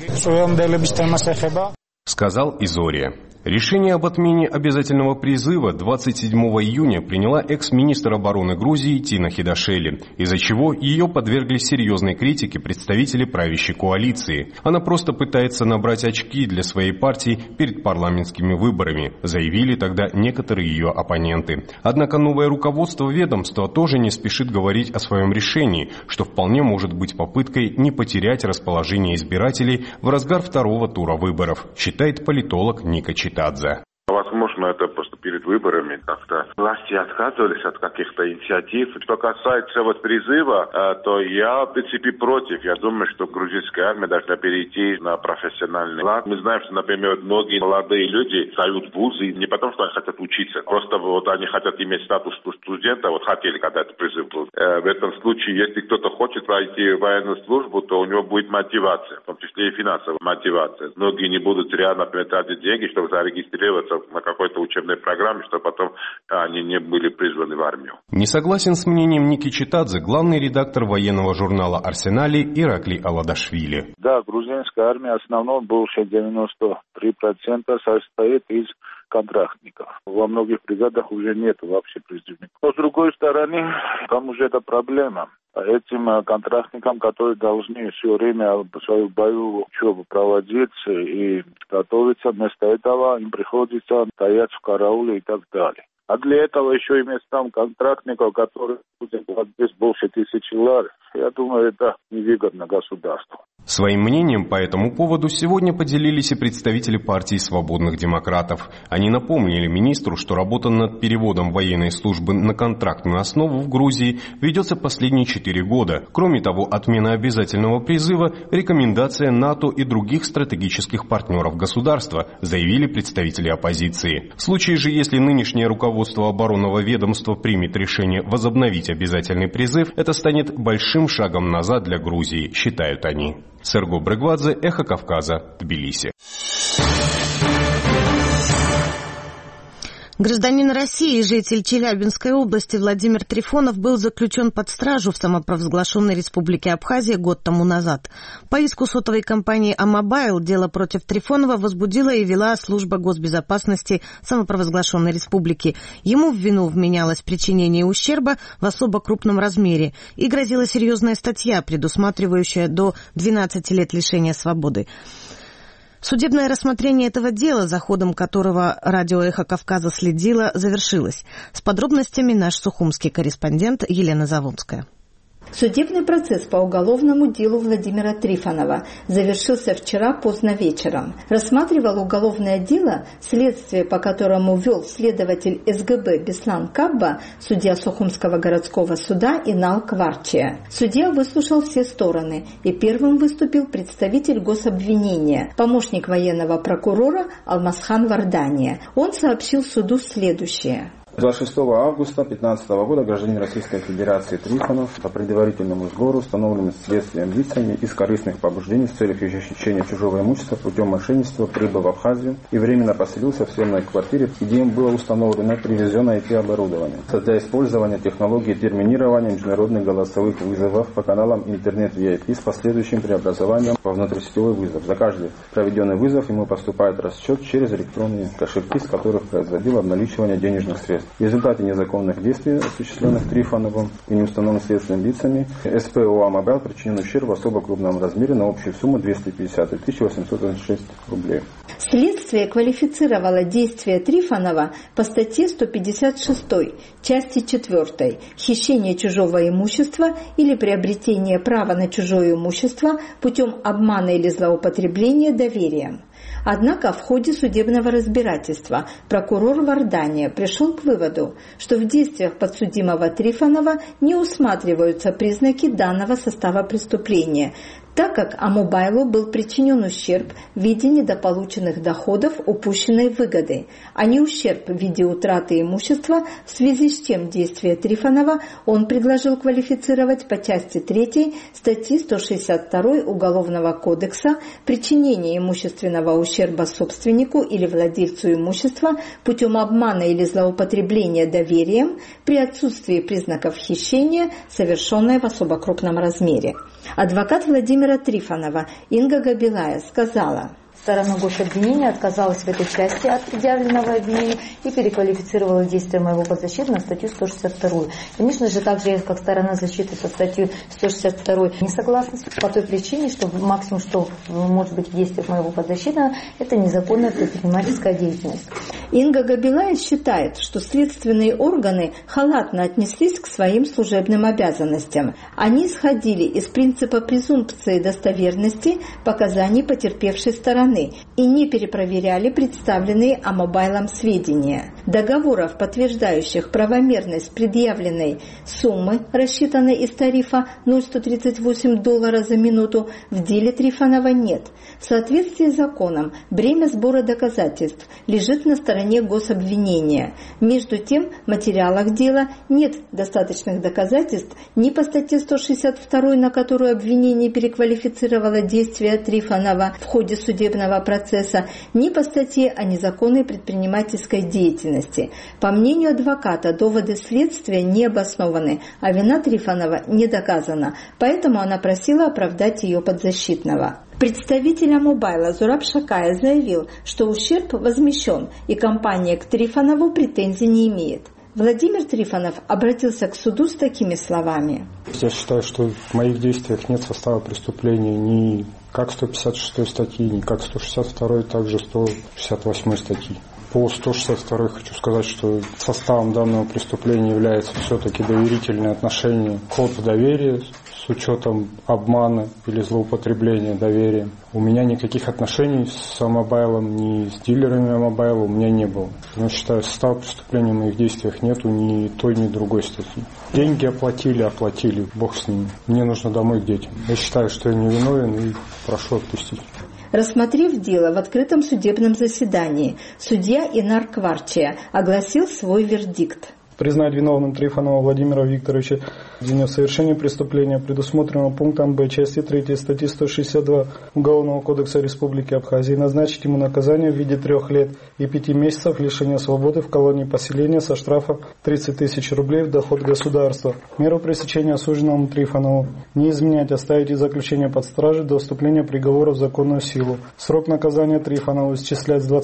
Сказал Изория. Решение об отмене обязательного призыва 27 июня приняла экс-министр обороны Грузии Тина Хидашели, из-за чего ее подвергли серьезной критике представители правящей коалиции. Она просто пытается набрать очки для своей партии перед парламентскими выборами, заявили тогда некоторые ее оппоненты. Однако новое руководство ведомства тоже не спешит говорить о своем решении, что вполне может быть попыткой не потерять расположение избирателей в разгар второго тура выборов, считает политолог Ника Читадзе. Возможно, это просто перед выборами как-то власти отказывались от каких-то инициатив. Что касается призыва, то я, в принципе, против. Я думаю, что грузинская армия должна перейти на профессиональный лад. Мы знаем, что, например, многие молодые люди сдают вузы не потому, что они хотят учиться. Просто они хотят иметь статус студента, хотели, когда этот призыв был. В этом случае, если кто-то хочет пройти военную службу, то у него будет мотивация, в том числе и финансовая мотивация. Многие не будут реально, например, тратить деньги, чтобы зарегистрироваться на какой-то учебной программе, чтобы потом они не были призваны в армию. Не согласен с мнением Ники Читадзе главный редактор военного журнала «Арсенали» Ираклий Аладашвили. Да, грузинская армия в основном больше 93% состоит из контрактников. Во многих бригадах уже нет вообще призывников. Но с другой стороны, там уже это проблема. Этим контрактникам, которые должны все время свою боевую учебу проводить и готовиться, вместо этого им приходится стоять в карауле и так далее. А для этого еще иметь там контрактников, которые будут здесь больше 1000 лар, я думаю, это невыгодно государству. Своим мнением по этому поводу сегодня поделились и представители партии «Свободных демократов». Они напомнили министру, что работа над переводом военной службы на контрактную основу в Грузии ведется последние 4 года. Кроме того, отмена обязательного призыва – рекомендация НАТО и других стратегических партнеров государства, заявили представители оппозиции. В случае же, если нынешнее руководство оборонного ведомства примет решение возобновить обязательный призыв, это станет большим шагом назад для Грузии, считают они. Серго Брыгвадзе, Эхо Кавказа, Тбилиси. Гражданин России и житель Челябинской области Владимир Трифонов был заключен под стражу в самопровозглашенной республике Абхазия год тому назад. По иску сотовой компании «Амобайл» дело против Трифонова возбудила и вела служба госбезопасности самопровозглашенной республики. Ему в вину вменялось причинение ущерба в особо крупном размере и грозила серьезная статья, предусматривающая до 12 лет лишения свободы. Судебное рассмотрение этого дела, за ходом которого радио «Эхо Кавказа» следило, завершилось. С подробностями наш сухумский корреспондент Елена Заводская. Судебный процесс по уголовному делу Владимира Трифонова завершился вчера поздно вечером. Рассматривал уголовное дело, следствие по которому вел следователь СГБ Беслан Кабба, судья Сухумского городского суда Инал Кварчия. Судья выслушал все стороны, и первым выступил представитель гособвинения, помощник военного прокурора Алмазхан Вардания. Он сообщил суду следующее. 26 августа 2015 года гражданин Российской Федерации Трифонов по предварительному сговору, установленным следствием лицами из корыстных побуждений с целью исчезновения чужого имущества путем мошенничества прибыл в Абхазию и временно поселился в съемной квартире, где им было установлено привезенное IT-оборудование для использования технологии терминирования международных голосовых вызовов по каналам интернет-VIP с последующим преобразованием во внутрисетевой вызов. За каждый проведенный вызов ему поступает расчет через электронные кошельки, с которых производил обналичивание денежных средств. В результате незаконных действий, осуществленных Трифоновым и неустановленными следственными лицами, СПО «Амобайл» причинен ущерб в особо крупном размере на общую сумму 250 826 рублей. Следствие квалифицировало действия Трифонова по статье 156, части 4 «Хищение чужого имущества или приобретение права на чужое имущество путем обмана или злоупотребления доверием». Однако в ходе судебного разбирательства прокурор в Иордании пришел к выводу, что в действиях подсудимого Трифонова не усматриваются признаки данного состава преступления, так как Амобайлу был причинен ущерб в виде недополученных доходов упущенной выгоды, а не ущерб в виде утраты имущества, в связи с чем действия Трифонова он предложил квалифицировать по части 3 статьи 162 Уголовного кодекса «Причинение имущественного ущерба собственнику или владельцу имущества путем обмана или злоупотребления доверием при отсутствии признаков хищения, совершенное в особо крупном размере». Адвокат Владимира Трифонова Инга Габилая сказала: Сторона гособвинения отказалась в этой части от предъявленного обвинения и переквалифицировала действия моего подзащитного на статью 162. Конечно же, также я, как сторона защиты по статью 162 не согласна по той причине, что максимум, что может быть в действиях моего подзащитного, это незаконная предпринимательская деятельность. Инга Габилая считает, что следственные органы халатно отнеслись к своим служебным обязанностям. Они исходили из принципа презумпции достоверности показаний потерпевшей стороны и не перепроверяли представленные Амобайлом сведения. Договоров, подтверждающих правомерность предъявленной суммы, рассчитанной из тарифа $0,138 за минуту, в деле Трифонова нет. В соответствии с законом бремя сбора доказательств лежит на стороне гособвинения. Между тем, в материалах дела нет достаточных доказательств ни по статье 162, на которую обвинение переквалифицировало действия Трифонова в ходе судебного процесса, ни по статье о незаконной предпринимательской деятельности. По мнению адвоката, доводы следствия не обоснованы, а вина Трифонова не доказана, поэтому она просила оправдать ее подзащитного. Представитель Амобайла Зураб Шакая заявил, что ущерб возмещен и компания к Трифонову претензий не имеет. Владимир Трифонов обратился к суду с такими словами. Я считаю, что в моих действиях нет состава преступления ни как 156 статьи, ни как 162, также 168 статьи. По 162 хочу сказать, что составом данного преступления является все-таки доверительное отношение, вход в доверие с учетом обмана или злоупотребления доверием. У меня никаких отношений с Амобайлом, ни с дилерами Амобайла у меня не было. Но считаю, состава преступления в моих действиях нету ни той, ни другой статьи. Деньги оплатили, бог с ними. Мне нужно домой к детям. Я считаю, что я невиновен и прошу отпустить. Рассмотрев дело в открытом судебном заседании, судья Инар Кварчия огласил свой вердикт. Признать виновным Трифонова Владимира Викторовича в день совершения преступления, предусмотренного пунктом Б части 3 статьи 162 Уголовного кодекса Республики Абхазия, назначить ему наказание в виде 3 лет и 5 месяцев лишения свободы в колонии поселения со штрафом 30 тысяч рублей в доход государства. Меру пресечения осужденному Трифонову не изменять, оставить из заключения под стражей до вступления приговора в законную силу. Срок наказания Трифонова исчислять с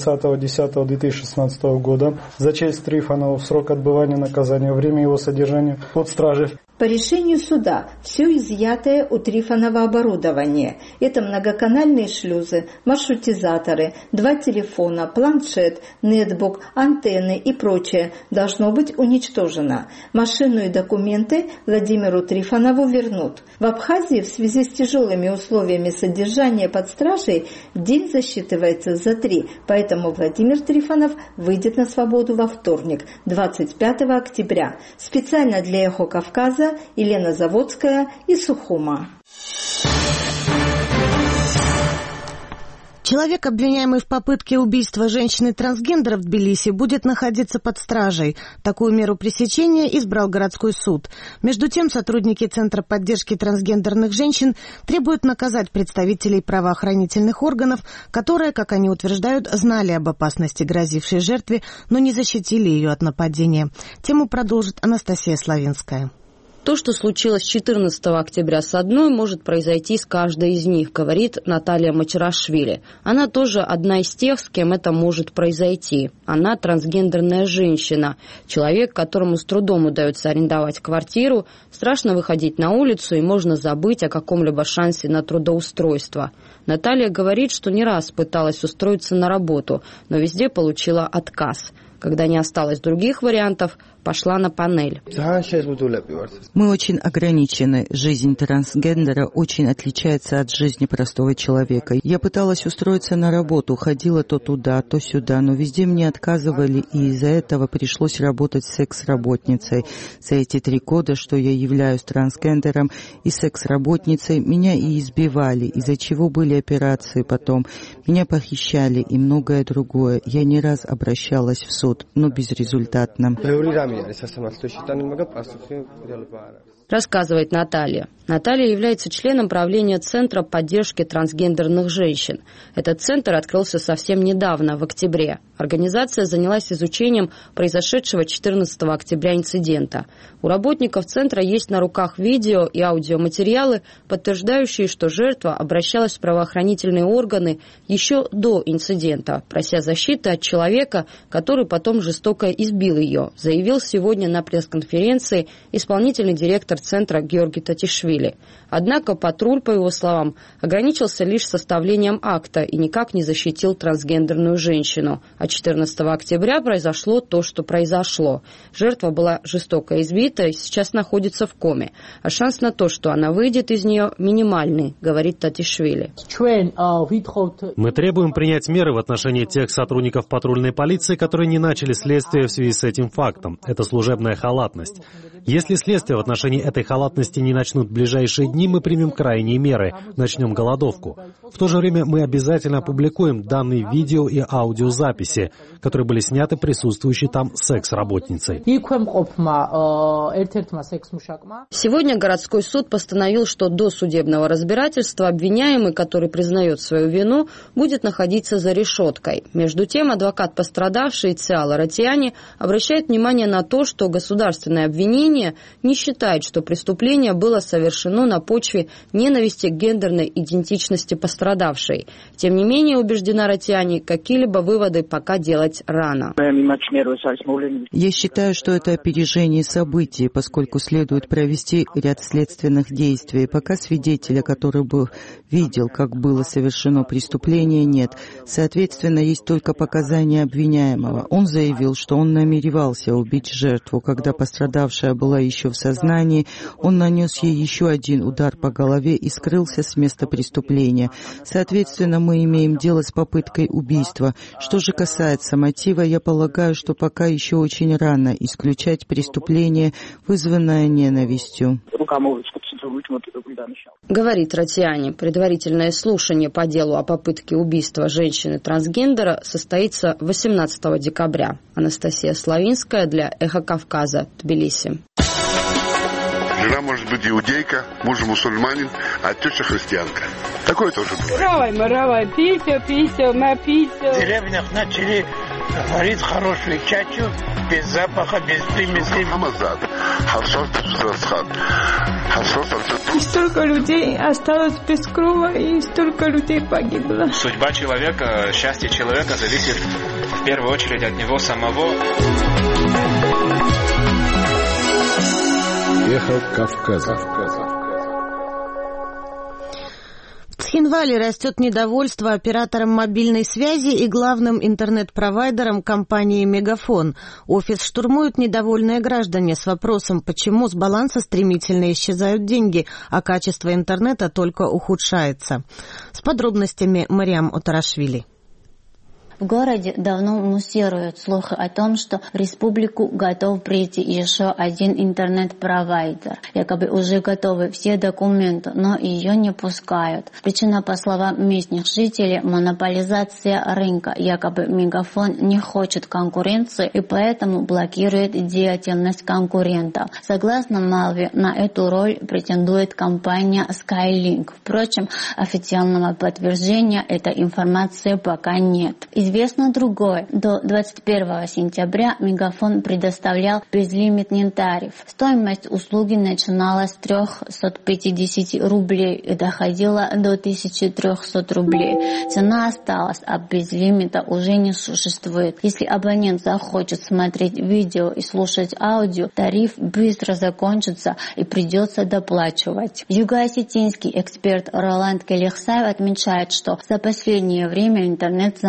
20.10.2016 года. Зачесть Трифонова в срок отбывания наказания, время его содержания под стражей. По решению суда все изъятое у Трифонова оборудование – это многоканальные шлюзы, маршрутизаторы, 2 телефона, планшет, нетбук, антенны и прочее – должно быть уничтожено. Машину и документы Владимиру Трифонову вернут. В Абхазии в связи с тяжелыми условиями содержания под стражей день засчитывается за 3, поэтому Владимир Трифонов выйдет на свободу во вторник, 25 октября. Специально для «Эхо Кавказа» Елена Заводская и Сухума. Человек, обвиняемый в попытке убийства женщины-трансгендера в Тбилиси, будет находиться под стражей. Такую меру пресечения избрал городской суд. Между тем, сотрудники Центра поддержки трансгендерных женщин требуют наказать представителей правоохранительных органов, которые, как они утверждают, знали об опасности, грозившей жертве, но не защитили ее от нападения. Тему продолжит Анастасия Славинская. То, что случилось 14 октября с одной, может произойти с каждой из них, говорит Наталья Мачарашвили. Она тоже одна из тех, с кем это может произойти. Она трансгендерная женщина, человек, которому с трудом удается арендовать квартиру, страшно выходить на улицу и можно забыть о каком-либо шансе на трудоустройство. Наталья говорит, что не раз пыталась устроиться на работу, но везде получила отказ. Когда не осталось других вариантов, пошла на панель. Мы очень ограничены. Жизнь трансгендера очень отличается от жизни простого человека. Я пыталась устроиться на работу, ходила то туда, то сюда, но везде мне отказывали, и из-за этого пришлось работать с секс-работницей. За эти 3 года, что я являюсь трансгендером и секс-работницей, меня и избивали, из-за чего были операции потом. Меня похищали и многое другое. Я не раз обращалась в суд, но безрезультатно. Рассказывает Наталья. Наталья является членом правления Центра поддержки трансгендерных женщин. Этот центр открылся совсем недавно, в октябре. Организация занялась изучением произошедшего 14 октября инцидента. У работников центра есть на руках видео и аудиоматериалы, подтверждающие, что жертва обращалась в правоохранительные органы еще до инцидента, прося защиты от человека, который потом жестоко избил ее, заявил сегодня на пресс-конференции исполнительный директор центра Георгий Татишвили. Однако патруль, по его словам, ограничился лишь составлением акта и никак не защитил трансгендерную женщину. А 14 октября произошло то, что произошло. Жертва была жестоко избита и сейчас находится в коме. А шанс на то, что она выйдет из нее, минимальный, говорит Татишвили. Мы требуем принять меры в отношении тех сотрудников патрульной полиции, которые не начали следствие в связи с этим фактом. Это служебная халатность. Если следствие в отношении этой халатности не начнут в ближайшие дни, мы примем крайние меры, начнем голодовку. В то же время мы обязательно опубликуем данные видео и аудиозаписи, которые были сняты присутствующей там секс-работницей. Сегодня городской суд постановил, что до судебного разбирательства обвиняемый, который признает свою вину, будет находиться за решеткой. Между тем, адвокат пострадавшей Циала Ратияни обращает внимание на то, что государственное обвинение не считает, что преступление было совершено на почве ненависти к гендерной идентичности пострадавшей. Тем не менее, убеждена Ратияни, какие-либо выводы пока делать рано. Я считаю, что это опережение событий, поскольку следует провести ряд следственных действий. Пока свидетеля, который бы видел, как было совершено преступление, нет. Соответственно, есть только показания обвиняемого. Он заявил, что он намеревался убить жертву. Когда пострадавшая была еще в сознании, он нанес ей еще один удар по голове и скрылся с места преступления. Соответственно, мы имеем дело с попыткой убийства. Что же касается мотива, я полагаю, что пока еще очень рано исключать преступление, вызванное ненавистью. Говорит Ратияни, предварительное слушание по делу о попытке убийства женщины-трансгендера состоится 18 декабря. Анастасия Славинская для «Эхо Кавказа», Тбилиси. Жена может быть иудейка, муж мусульманин, а теща христианка. Такое тоже бывает. Равай, пися, моя пися. В деревнях начали варить хорошую чачу, без запаха, без примесей. И столько людей осталось без крова, и столько людей погибло. Судьба человека, счастье человека зависит в первую очередь от него самого. Эхо Кавказа. В Цхинвале растет недовольство оператором мобильной связи и главным интернет-провайдером компании «Мегафон». Офис штурмуют недовольные граждане с вопросом, почему с баланса стремительно исчезают деньги, а качество интернета только ухудшается. С подробностями Мариам Отарашвили. В городе давно муссируют слухи о том, что в республику готов прийти еще один интернет-провайдер. Якобы уже готовы все документы, но ее не пускают. Причина, по словам местных жителей, монополизация рынка. Якобы Мегафон не хочет конкуренции и поэтому блокирует деятельность конкурентов. Согласно Малве, на эту роль претендует компания Skylink. Впрочем, официального подтверждения этой информации пока нет. Известно другое. До 21 сентября Мегафон предоставлял безлимитный тариф. Стоимость услуги начиналась с 350 рублей и доходила до 1300 рублей. Цена осталась, а безлимита уже не существует. Если абонент захочет смотреть видео и слушать аудио, тариф быстро закончится и придется доплачивать. Юго-осетинский эксперт Роланд Келехсаев отмечает, что за последнее время интернет заметно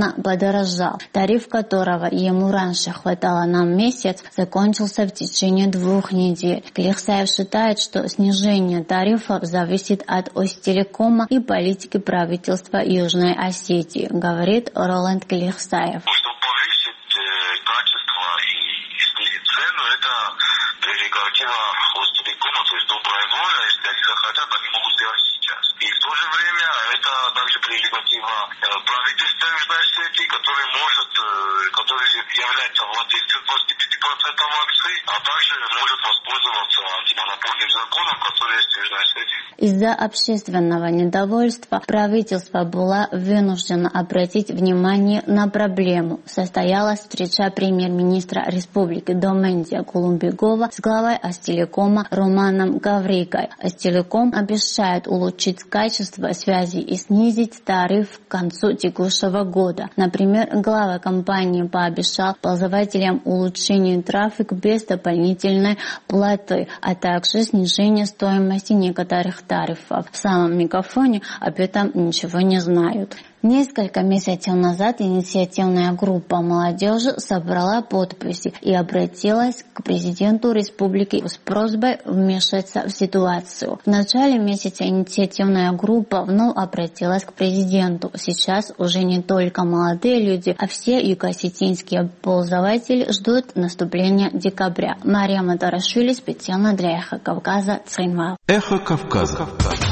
заметно подорожал. Тариф которого ему раньше хватало на месяц, закончился в течение 2 недель. Клихсаев считает, что снижение тарифов зависит от Остелекома и политики правительства Южной Осетии, говорит Роланд Клихсаев. Чтобы повысить качество и снизить цену, это прерогатива Остелекома, то есть добрая воля. Если они захотят, они могут сделать сейчас. И в то же время это также прерогатива правительства Южной Осетии, который является владельцем 25% акций, а также может воспользоваться антимонопольным законом, который есть в Южной Осетии. Из-за общественного недовольства правительство было вынуждено обратить внимание на проблему. Состоялась встреча премьер-министра Республики Домендия Кулумбигова с главой Остелекома Романом Гаврикой. Остелеком обещает улучшить качество связи и снизить тариф к концу текущего года. Например, глава компании пообещал пользователям улучшение трафика без дополнительной платы, а также снижение стоимости некоторых тарифов. В самом мегафоне об этом ничего не знают. Несколько месяцев назад инициативная группа молодежи собрала подписи и обратилась к президенту республики с просьбой вмешаться в ситуацию. В начале месяца инициативная группа вновь обратилась к президенту. Сейчас уже не только молодые люди, а все юго-осетинские пользователи ждут наступления декабря. Мария Матарашвили специально для Эхо Кавказа, Цхинвал. Эхо Кавказа.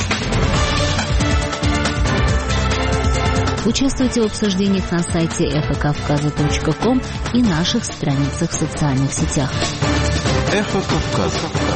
Участвуйте в обсуждениях на сайте эхокавказа.ком и наших страницах в социальных сетях. Эхо Кавказа.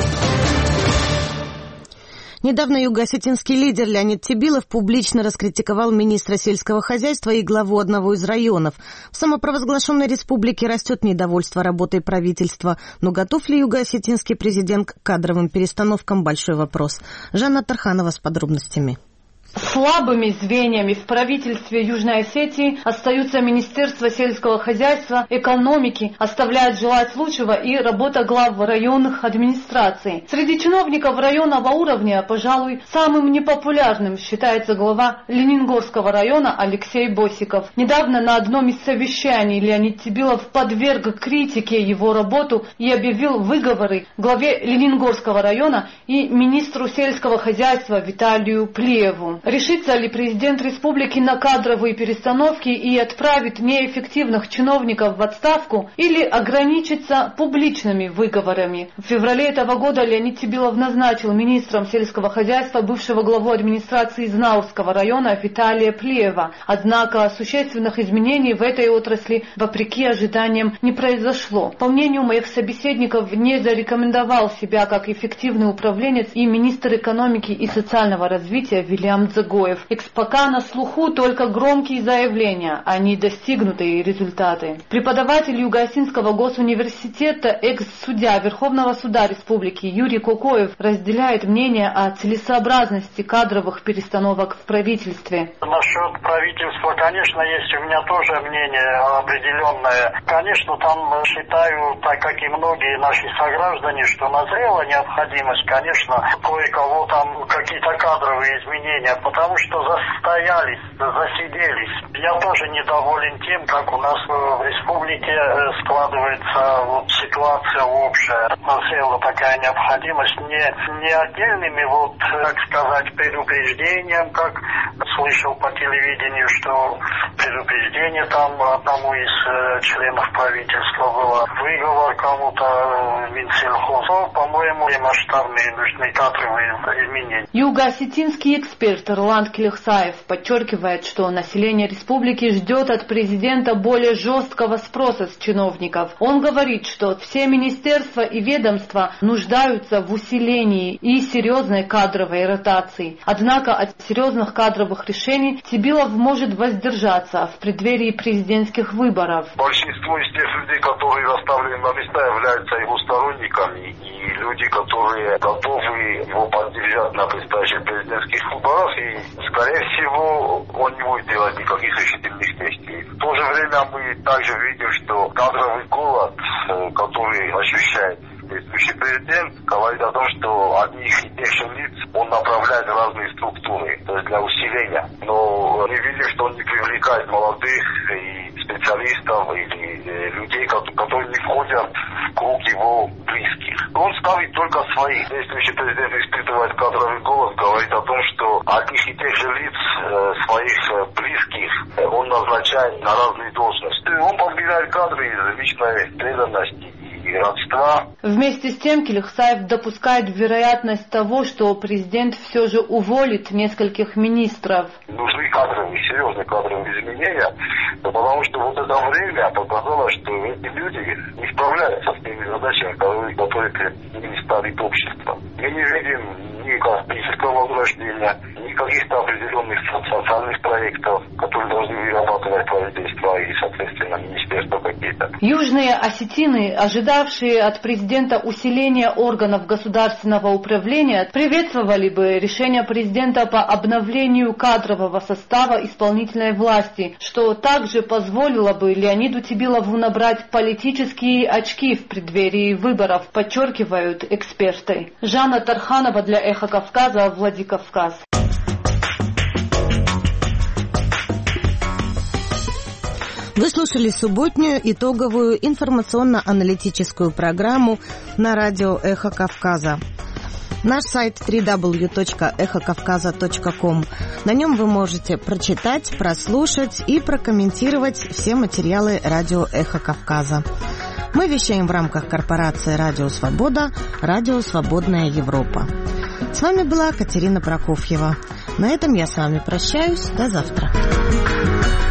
Недавно юго-осетинский лидер Леонид Тебилов публично раскритиковал министра сельского хозяйства и главу одного из районов. В самопровозглашенной республике растет недовольство работой правительства. Но готов ли юго-осетинский президент к кадровым перестановкам – большой вопрос. Жанна Тарханова с подробностями. Слабыми звеньями в правительстве Южной Осетии остаются Министерство сельского хозяйства, экономики, оставляет желать лучшего и работа глав районных администраций. Среди чиновников районного уровня, пожалуй, самым непопулярным считается глава Ленингорского района Алексей Босиков. Недавно на одном из совещаний Леонид Тебилов подверг критике его работу и объявил выговоры главе Ленингорского района и министру сельского хозяйства Виталию Плиеву. Решится ли президент республики на кадровые перестановки и отправит неэффективных чиновников в отставку или ограничится публичными выговорами? В феврале этого года Леонид Тебилов назначил министром сельского хозяйства бывшего главу администрации Знаурского района Виталия Плиева. Однако существенных изменений в этой отрасли, вопреки ожиданиям, не произошло. По мнению моих собеседников, не зарекомендовал себя как эффективный управленец и министр экономики и социального развития Вильям Загоев. Пока на слуху только громкие заявления, а не достигнутые результаты. Преподаватель Юго-Осетинского госуниверситета, экс-судья Верховного суда Республики Юрий Кокоев разделяет мнение о целесообразности кадровых перестановок в правительстве. Насчет правительства, конечно, есть у меня тоже мнение определенное. Конечно, там считаю, так как и многие наши сограждане, что назрела необходимость, конечно, кое-кого там какие-то кадровые изменения, потому что засиделись. Я тоже недоволен тем, как у нас в республике складывается ситуация общая. Назрела такая необходимость не отдельными, так сказать, предупреждением, как слышал по телевидению, что предупреждение там одному из членов правительства было, выговор кому-то Минсельхоза. По-моему, масштабные нужны кадровые изменения. Юго-осетинский эксперт Роланд Клихсаев подчеркивает, что население республики ждет от президента более жесткого спроса с чиновников. Он говорит, что все министерства и ведомства нуждаются в усилении и серьезной кадровой ротации. Однако от серьезных кадровых решений Тебилов может воздержаться в преддверии президентских выборов. Большинство из тех людей, которые расставлены на места, являются его сторонниками, и люди, которые готовы его поддержать на предстоящих президентских выборах, и, скорее всего, он не будет делать никаких решительных действий. В то же время мы также видим, что кадровый голод, который ощущает действующий президент, говорит о том, что одних и тех же лиц он направляет в разные структуры, то есть для усиления. Но мы видим, что он не привлекает молодых и действующий президент испытывает кадровый голод, говорит о том, что одних и тех же лиц, своих близких, он назначает на разные должности. Он подбирает кадры из личной преданности и родства. Вместе с тем Келихсаев допускает вероятность того, что президент все же уволит нескольких министров. Нужны кадровые, серьезные кадровые изменения, потому что вот это время показало, что эти люди не справляются с теми задачами, которые перед ними ставит общество. Мы не видим ни политического возрождения, ни каких-то определенных социальных проектов, которые должны вырабатывать правительство и, соответственно, министерства какие-то. Южные осетины, ожидавшие от президента усиления органов государственного управления, приветствовали бы решение президента по обновлению кадрового состава исполнительной власти, что также позволило бы Леониду Тибилову набрать политические очки в преддверии выборов, подчеркивают эксперты. Жанна Тарханова для «Эхо Кавказа», Владикавказ. Вы слушали субботнюю итоговую информационно-аналитическую программу на радио «Эхо Кавказа». Наш сайт www.эхокавказа.ком. На нем вы можете прочитать, прослушать и прокомментировать все материалы радио «Эхо Кавказа». Мы вещаем в рамках корпорации «Радио Свобода», «Радио Свободная Европа». С вами была Катерина Прокофьева. На этом я с вами прощаюсь. До завтра.